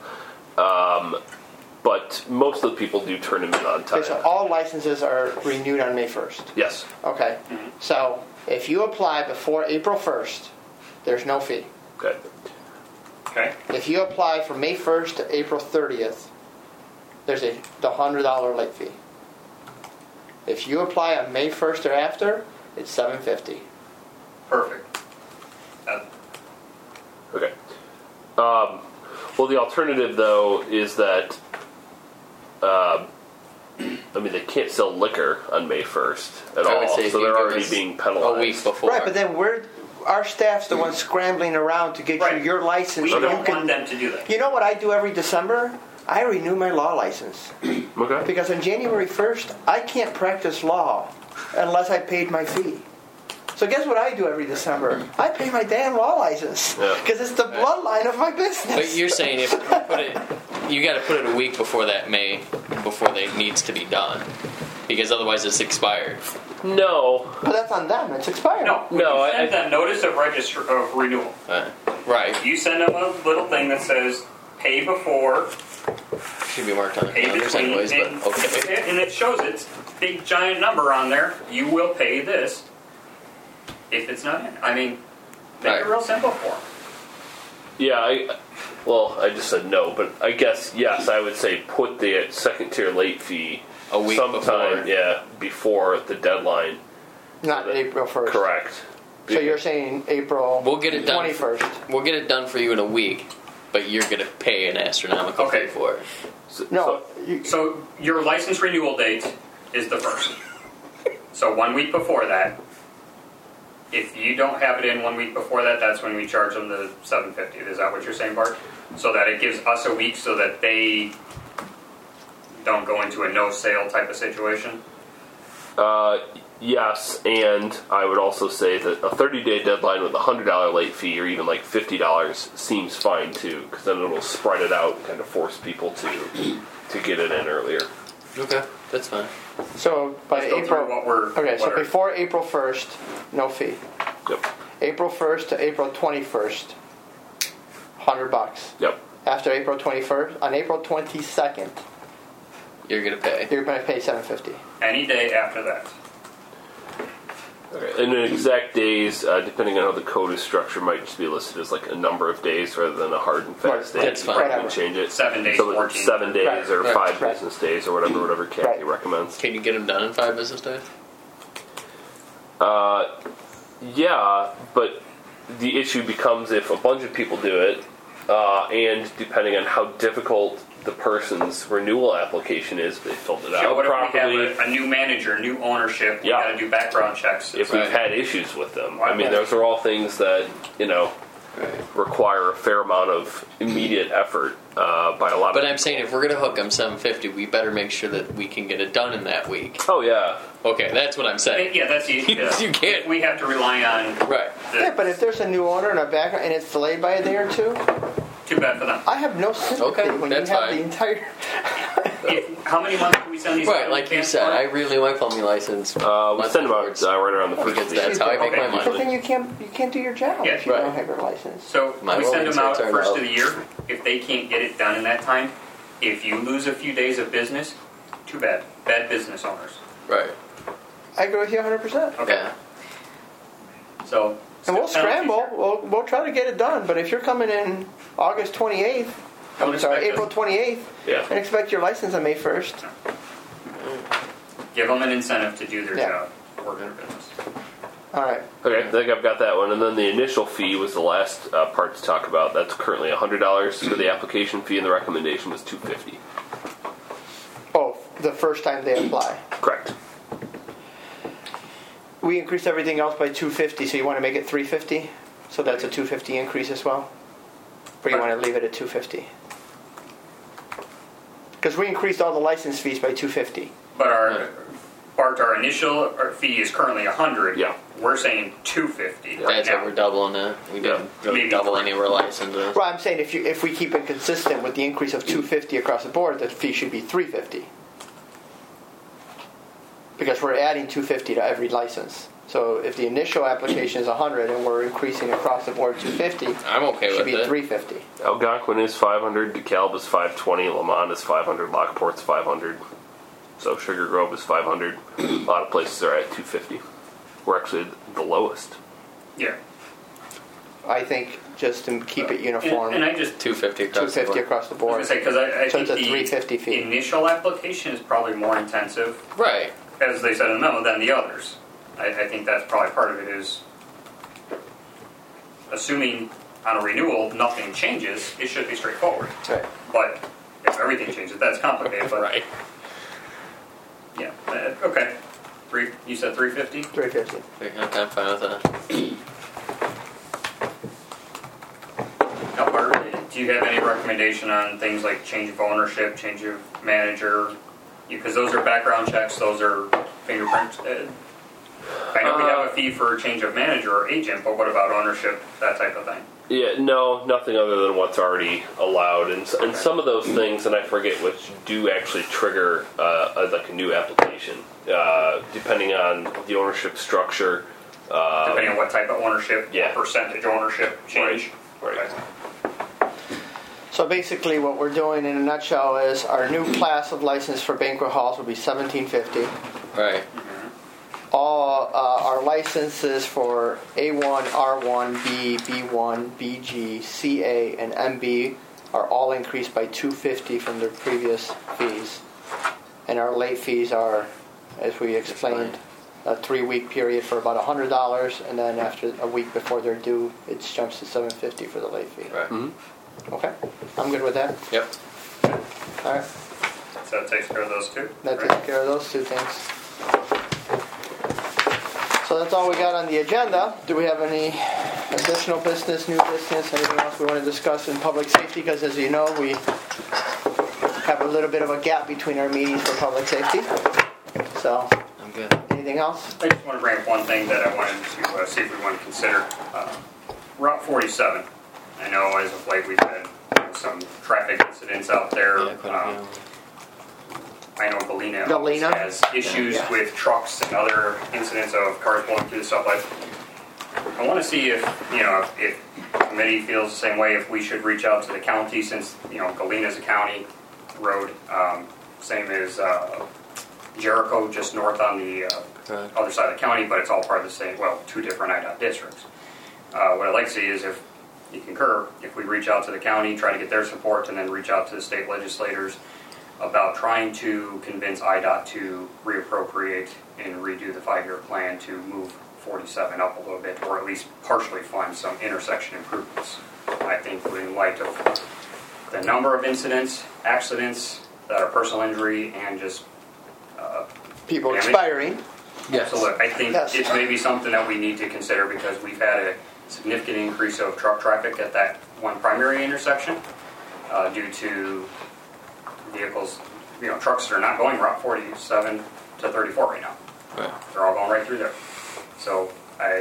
[SPEAKER 2] But most of the people do turn them in on time.
[SPEAKER 1] Okay, so all licenses are renewed on May 1st.
[SPEAKER 2] Yes.
[SPEAKER 1] Okay, so if you apply before April 1st, there's no fee.
[SPEAKER 2] Okay.
[SPEAKER 5] okay.
[SPEAKER 1] If you apply from May 1st to April 30th, there's the $100 late fee. If you apply on May 1st or after, it's $750.
[SPEAKER 5] Perfect.
[SPEAKER 2] Okay. Well, the alternative though is that, they can't sell liquor on May 1st at
[SPEAKER 4] I
[SPEAKER 2] all,
[SPEAKER 4] would say if
[SPEAKER 2] so
[SPEAKER 4] you
[SPEAKER 2] they're
[SPEAKER 4] give
[SPEAKER 2] already
[SPEAKER 4] us
[SPEAKER 2] being penalized.
[SPEAKER 4] a week before.
[SPEAKER 1] Right, but then our staff's the one scrambling around to get
[SPEAKER 5] Right.
[SPEAKER 1] you your license.
[SPEAKER 5] We
[SPEAKER 1] so
[SPEAKER 5] don't
[SPEAKER 1] you can,
[SPEAKER 5] want them to do that.
[SPEAKER 1] You know what I do every December? I renew my law license.
[SPEAKER 2] Okay.
[SPEAKER 1] Because on January 1st, I can't practice law unless I paid my fee. So guess what I do every December? I pay my damn law license.
[SPEAKER 2] Yeah.
[SPEAKER 1] Because it's the bloodline of my business.
[SPEAKER 4] But you're saying if you put it, you got to put it a week before that before it needs to be done, because otherwise it's expired.
[SPEAKER 2] No.
[SPEAKER 1] But that's on them. It's expired.
[SPEAKER 5] No, when
[SPEAKER 2] No,
[SPEAKER 5] you send them notice of renewal.
[SPEAKER 4] Right.
[SPEAKER 5] You send them a little thing that says pay before,
[SPEAKER 4] Should be marked on the
[SPEAKER 5] pay
[SPEAKER 4] calendars
[SPEAKER 5] between,
[SPEAKER 4] anyways, but okay.
[SPEAKER 5] and it shows it's big giant number on there. You will pay this if it's not in. Make
[SPEAKER 4] Right.
[SPEAKER 5] it real simple for them.
[SPEAKER 2] Yeah, I just said no, but I guess yes, I would say put the second tier late fee
[SPEAKER 4] A week
[SPEAKER 2] sometime,
[SPEAKER 4] before.
[SPEAKER 2] before the deadline.
[SPEAKER 1] Not April 1st.
[SPEAKER 2] Correct.
[SPEAKER 1] So you're saying April
[SPEAKER 4] We'll get it done.
[SPEAKER 1] 21st.
[SPEAKER 4] We'll get it done for you in a week, but you're going to pay an astronomical
[SPEAKER 5] Okay.
[SPEAKER 4] fee for it.
[SPEAKER 1] No.
[SPEAKER 5] So your license renewal date is the 1st. So 1 week before that, if you don't have it in 1 week before that, that's when we charge them the $750. Is that what you're saying, Bart? So that it gives us a week so that they don't go into a no sale type of situation?
[SPEAKER 2] Yes, and I would also say that a 30-day deadline with a $100 late fee or even like $50 seems fine too, because then it'll spread it out and kind of force people to get it in earlier.
[SPEAKER 4] Okay, that's fine.
[SPEAKER 1] So by
[SPEAKER 5] Let's go
[SPEAKER 1] April.
[SPEAKER 5] through what we're...
[SPEAKER 1] Okay, so
[SPEAKER 5] what are-
[SPEAKER 1] before April 1st, no fee.
[SPEAKER 2] Yep.
[SPEAKER 1] April 1st to April 21st, $100.
[SPEAKER 2] Yep.
[SPEAKER 1] After April 21st, on April 22nd,
[SPEAKER 4] You're going to pay.
[SPEAKER 1] you're going to pay $750.
[SPEAKER 5] Any day after that.
[SPEAKER 2] Okay. And the exact days, depending on how the code is structured, might just be listed as like a number of days rather than a hard and fast
[SPEAKER 1] Right,
[SPEAKER 2] date.
[SPEAKER 4] that's
[SPEAKER 2] You
[SPEAKER 4] fine.
[SPEAKER 2] probably
[SPEAKER 1] Whatever.
[SPEAKER 2] can change it.
[SPEAKER 5] 7 days,
[SPEAKER 2] So
[SPEAKER 5] 14.
[SPEAKER 2] 7 days
[SPEAKER 1] Right,
[SPEAKER 2] or
[SPEAKER 4] right,
[SPEAKER 2] 5
[SPEAKER 1] right.
[SPEAKER 2] business days or whatever Kathy
[SPEAKER 1] Right.
[SPEAKER 2] recommends.
[SPEAKER 4] Can you get them done in 5 business days?
[SPEAKER 2] Yeah, but the issue becomes if a bunch of people do it, and depending on how difficult the person's renewal application is, if they filled it
[SPEAKER 5] Yeah,
[SPEAKER 2] out
[SPEAKER 5] what if
[SPEAKER 2] properly.
[SPEAKER 5] we have a new manager, new ownership, we
[SPEAKER 2] Yeah.
[SPEAKER 5] got to do background checks.
[SPEAKER 2] If
[SPEAKER 4] Right.
[SPEAKER 2] we've had issues with them. I mean,
[SPEAKER 5] Right.
[SPEAKER 2] those are all things that, require a fair amount of immediate effort by a lot of
[SPEAKER 4] But
[SPEAKER 2] people.
[SPEAKER 4] I'm saying if we're going to hook them $750, we better make sure that we can get it done in that week.
[SPEAKER 2] Oh, yeah.
[SPEAKER 4] Okay, that's what I'm saying.
[SPEAKER 5] Yeah, that's easy.
[SPEAKER 4] You can't-
[SPEAKER 5] We have to rely on
[SPEAKER 4] Right.
[SPEAKER 1] Yeah, but if there's a new owner and a background and it's delayed by a day or two,
[SPEAKER 5] too bad for them.
[SPEAKER 1] I have no sympathy
[SPEAKER 4] Okay,
[SPEAKER 1] when
[SPEAKER 4] that's
[SPEAKER 1] you have
[SPEAKER 4] fine.
[SPEAKER 1] the entire.
[SPEAKER 5] How many months can we send these?
[SPEAKER 4] Right,
[SPEAKER 5] out?
[SPEAKER 4] like you said, I renew my plumbing license.
[SPEAKER 2] We
[SPEAKER 4] month
[SPEAKER 2] send them out
[SPEAKER 4] afterwards.
[SPEAKER 2] right around the first
[SPEAKER 4] Because
[SPEAKER 2] of the
[SPEAKER 4] that's how I make
[SPEAKER 5] Okay.
[SPEAKER 4] my
[SPEAKER 1] But
[SPEAKER 4] money.
[SPEAKER 1] then you can't do your job
[SPEAKER 5] Yeah,
[SPEAKER 1] if you
[SPEAKER 4] right.
[SPEAKER 1] don't have your license.
[SPEAKER 5] So
[SPEAKER 4] My
[SPEAKER 5] we send
[SPEAKER 4] welding
[SPEAKER 5] them out
[SPEAKER 4] starts
[SPEAKER 5] first
[SPEAKER 4] out.
[SPEAKER 5] of the year. If they can't get it done in that time, if you lose a few days of business, too bad. Bad business owners.
[SPEAKER 4] Right.
[SPEAKER 1] I agree with you 100%.
[SPEAKER 5] Okay.
[SPEAKER 4] Yeah.
[SPEAKER 5] So.
[SPEAKER 1] And we'll
[SPEAKER 5] still penalties
[SPEAKER 1] scramble.
[SPEAKER 5] here.
[SPEAKER 1] We'll try to get it done. But if you're coming in August 28th,
[SPEAKER 5] Don't
[SPEAKER 1] I'm sorry,
[SPEAKER 5] expect
[SPEAKER 1] April
[SPEAKER 5] us-
[SPEAKER 1] 28th,
[SPEAKER 2] Yeah.
[SPEAKER 1] and expect your license on May 1st,
[SPEAKER 5] Give them an incentive to do their
[SPEAKER 1] Yeah.
[SPEAKER 5] job, work their business.
[SPEAKER 1] all right.
[SPEAKER 2] Okay, I think I've got that one. And then the initial fee was the last part to talk about. That's currently $100 for the application fee, and the recommendation was $250.
[SPEAKER 1] Oh, the first time they apply.
[SPEAKER 2] Correct.
[SPEAKER 1] we increased everything else by 250, so you want to make it 350? So that's a 250 increase as well? Or you want to leave it at 250? Because we increased all the license fees by 250.
[SPEAKER 5] But our initial fee is currently 100.
[SPEAKER 2] Yeah.
[SPEAKER 5] We're saying 250. Right
[SPEAKER 4] That's
[SPEAKER 5] now.
[SPEAKER 4] what we're doubling it. We didn't really
[SPEAKER 5] Maybe
[SPEAKER 4] double
[SPEAKER 5] three.
[SPEAKER 4] any of our licenses.
[SPEAKER 1] Well, I'm saying if we keep it consistent with the increase of 250 across the board, the fee should be 350. Because we're adding 250 to every license. So if the initial application is 100 and we're increasing across the board 250,
[SPEAKER 4] I'm okay
[SPEAKER 1] it should
[SPEAKER 4] with
[SPEAKER 1] be
[SPEAKER 4] it.
[SPEAKER 1] 350.
[SPEAKER 2] Algonquin is 500, DeKalb is 520, Lamont is 500, Lockport's 500. So Sugar Grove is 500. A lot of places are at 250. We're actually the lowest.
[SPEAKER 5] Yeah.
[SPEAKER 1] I think just to keep it uniform,
[SPEAKER 5] And I just
[SPEAKER 4] 250 across the
[SPEAKER 1] 250
[SPEAKER 4] board.
[SPEAKER 1] across the
[SPEAKER 5] I was
[SPEAKER 1] board.
[SPEAKER 5] going to say, because I
[SPEAKER 1] So
[SPEAKER 5] think
[SPEAKER 1] it's a
[SPEAKER 5] the
[SPEAKER 1] 350 fee.
[SPEAKER 5] initial application is probably more intensive,
[SPEAKER 4] Right.
[SPEAKER 5] as they said in the memo, than the others. I think that's probably part of it is, assuming on a renewal nothing changes, it should be straightforward.
[SPEAKER 1] Right.
[SPEAKER 5] But if everything changes, that's complicated. But
[SPEAKER 4] Right.
[SPEAKER 5] yeah, okay. You said 350?
[SPEAKER 1] 350.
[SPEAKER 4] Okay, I'm fine with that.
[SPEAKER 5] Now, Bart, do you have any recommendation on things like change of ownership, change of manager? Because those are background checks, those are fingerprints. I know we have a fee for change of manager or agent, but what about ownership, that type of thing?
[SPEAKER 2] Yeah, no, nothing other than what's already allowed, and some of those things, and I forget which, do actually trigger like a new application, depending on the ownership structure.
[SPEAKER 5] Depending on what type of ownership,
[SPEAKER 2] Yeah.
[SPEAKER 5] percentage ownership change.
[SPEAKER 2] Right.
[SPEAKER 5] Okay.
[SPEAKER 1] So basically what we're doing in a nutshell is our new class of license for banquet halls will be $1,750.
[SPEAKER 4] Right.
[SPEAKER 1] All our licenses for A1, R1, B, B1, BG, CA, and MB are all increased by $250 from their previous fees. And our late fees are, as we explained, a 3-week period for about $100, and then after a week before they're due, it jumps to $750 for the late fee.
[SPEAKER 4] Right.
[SPEAKER 2] Mm-hmm.
[SPEAKER 1] Okay, I'm good with that.
[SPEAKER 4] Yep.
[SPEAKER 1] All right,
[SPEAKER 5] So that takes care of those two?
[SPEAKER 1] that
[SPEAKER 5] right?
[SPEAKER 1] takes care of those two things. So that's all we got on the agenda. Do we have any additional business, new business, anything else we want to discuss in public safety? Because as you know, we have a little bit of a gap between our meetings for public safety. So,
[SPEAKER 4] I'm good.
[SPEAKER 1] anything else?
[SPEAKER 5] I just want to bring up one thing that I wanted to see if we want to consider. Route 47. I know as of late we've had some traffic incidents out there.
[SPEAKER 4] Yeah, quite a few.
[SPEAKER 5] I know Galena
[SPEAKER 1] Galena?
[SPEAKER 5] has issues
[SPEAKER 1] Yeah.
[SPEAKER 5] with trucks and other incidents of cars blowing through the stoplight. I want to see if the committee feels the same way. If we should reach out to the county, since Galena is a county road, same as Jericho, just north on the
[SPEAKER 4] Right.
[SPEAKER 5] other side of the county, but it's all part of the same. Well, 2 different IDOT districts. What I'd like to see is if you concur, if we reach out to the county, try to get their support, and then reach out to the state legislators about trying to convince IDOT to reappropriate and redo the 5-year plan to move 47 up a little bit, or at least partially fund some intersection improvements. I think in light of the number of incidents, accidents that are personal injury, and just
[SPEAKER 1] People
[SPEAKER 5] damage.
[SPEAKER 1] expiring.
[SPEAKER 4] Yes.
[SPEAKER 5] So look, I think
[SPEAKER 1] Yes.
[SPEAKER 5] it's maybe something that we need to consider because we've had a significant increase of truck traffic at that one primary intersection due to vehicles, trucks that are not going Route 47 to 34 right now.
[SPEAKER 4] Right.
[SPEAKER 5] They're all going right through there. So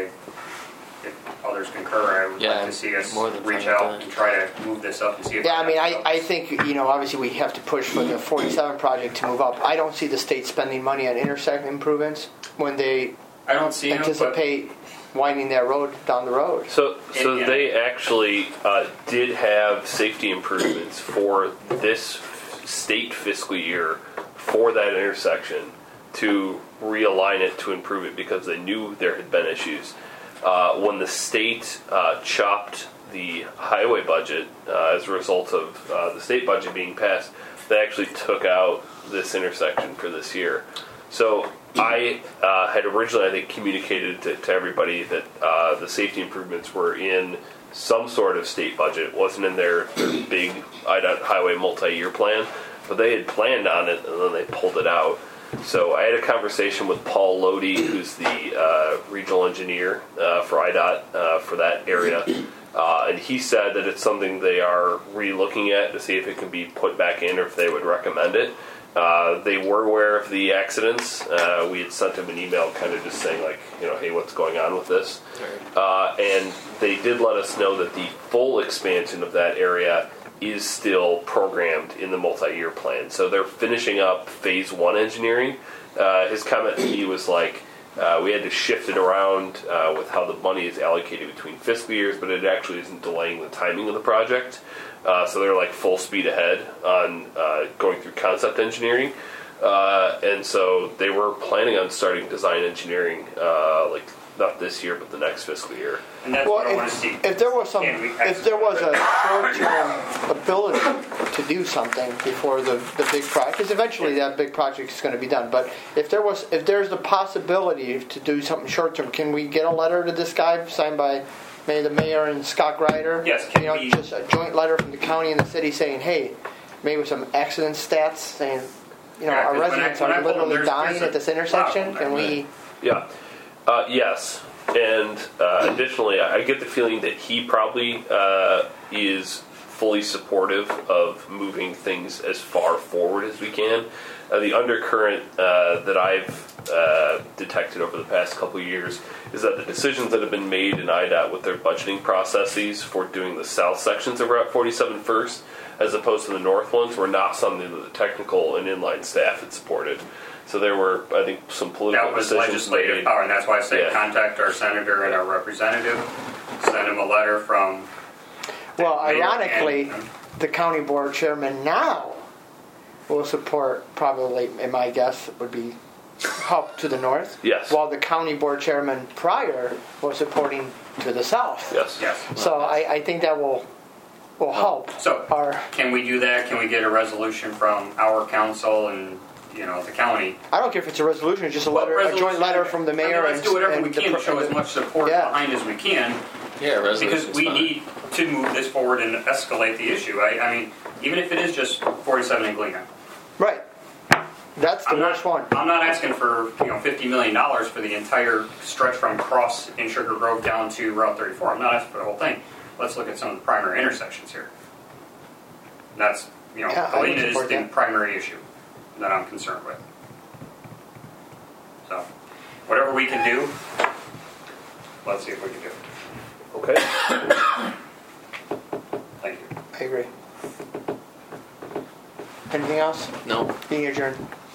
[SPEAKER 5] if others concur, I would
[SPEAKER 4] Yeah,
[SPEAKER 5] like to see us
[SPEAKER 4] more than
[SPEAKER 5] reach
[SPEAKER 4] fine with
[SPEAKER 5] out
[SPEAKER 4] that.
[SPEAKER 5] and try to move this up and see if
[SPEAKER 1] Yeah, I mean,
[SPEAKER 5] that
[SPEAKER 1] I
[SPEAKER 5] helps.
[SPEAKER 1] think, obviously we have to push for the 47 project to move up. I don't see the state spending money on intersection improvements when they
[SPEAKER 5] I don't see them, but
[SPEAKER 1] anticipate winding that road down the road.
[SPEAKER 2] So
[SPEAKER 5] Yeah.
[SPEAKER 2] they actually did have safety improvements for this state fiscal year for that intersection to realign it to improve it because they knew there had been issues. When the state chopped the highway budget as a result of the state budget being passed, they actually took out this intersection for this year. So I had originally, I think, communicated to everybody that the safety improvements were in some sort of state budget. It wasn't in their big IDOT highway multi-year plan, but they had planned on it and then they pulled it out. So I had a conversation with Paul Lodi, who's the regional engineer for IDOT for that area. And he said that it's something they are re-looking at to see if it can be put back in or if they would recommend it. They were aware of the accidents. We had sent them an email kind of just saying, like, hey, what's going on with this? And they did let us know that the full expansion of that area is still programmed in the multi-year plan. So they're finishing up phase 1 engineering. His comment to me was like, we had to shift it around with how the money is allocated between fiscal years, but it actually isn't delaying the timing of the project. So they're like full speed ahead on going through concept engineering. And so they were planning on starting design engineering, like not this year, but the next fiscal year.
[SPEAKER 5] And that's what I want to see.
[SPEAKER 1] If there was a short-term ability to do something before the big project, because eventually that big project is going to be done. But if there's the possibility to do something short-term, can we get a letter to this guy signed by maybe the mayor and Scott Greider?
[SPEAKER 5] Yes.
[SPEAKER 1] Just a joint letter from the county and the city saying, hey, maybe with some accident stats saying, our residents are literally dying at this intersection. Can we?
[SPEAKER 2] Yeah. Yes. And additionally, I get the feeling that he probably is fully supportive of moving things as far forward as we can. The undercurrent that I've detected over the past couple of years is that the decisions that have been made in IDOT with their budgeting processes for doing the south sections of Route 47 first, as opposed to the north ones, were not something that the technical and inline staff had supported. So there were, I think, some political decisions made.
[SPEAKER 5] That was legislative power, and that's why I say contact our senator and our representative, send him a letter from.
[SPEAKER 1] Well, ironically, the county board chairman now will support, probably, in my guess, would be help to the north.
[SPEAKER 2] Yes.
[SPEAKER 1] While the county board chairman prior was supporting to the south.
[SPEAKER 2] Yes.
[SPEAKER 5] Yes.
[SPEAKER 1] So I think that will help.
[SPEAKER 5] So can we do that? Can we get a resolution from our council and the county?
[SPEAKER 1] I don't care if it's a resolution, it's just a letter, a joint letter from the mayor.
[SPEAKER 5] Let's do whatever we can to show as much support behind as we can.
[SPEAKER 4] Yeah, resolution.
[SPEAKER 5] Because we need to move this forward and escalate the issue. I mean, even if it is just 47 in Galena.
[SPEAKER 1] Right. That's the worst one.
[SPEAKER 5] I'm not asking for $50 million for the entire stretch from Cross in Sugar Grove down to Route 34. I'm not asking for the whole thing. Let's look at some of the primary intersections here. And that's Galena is the primary issue that I'm concerned with. So, whatever we can do, let's see if we can do it.
[SPEAKER 2] Okay.
[SPEAKER 5] Thank you.
[SPEAKER 1] I agree. Anything else?
[SPEAKER 4] No.
[SPEAKER 1] Being adjourned.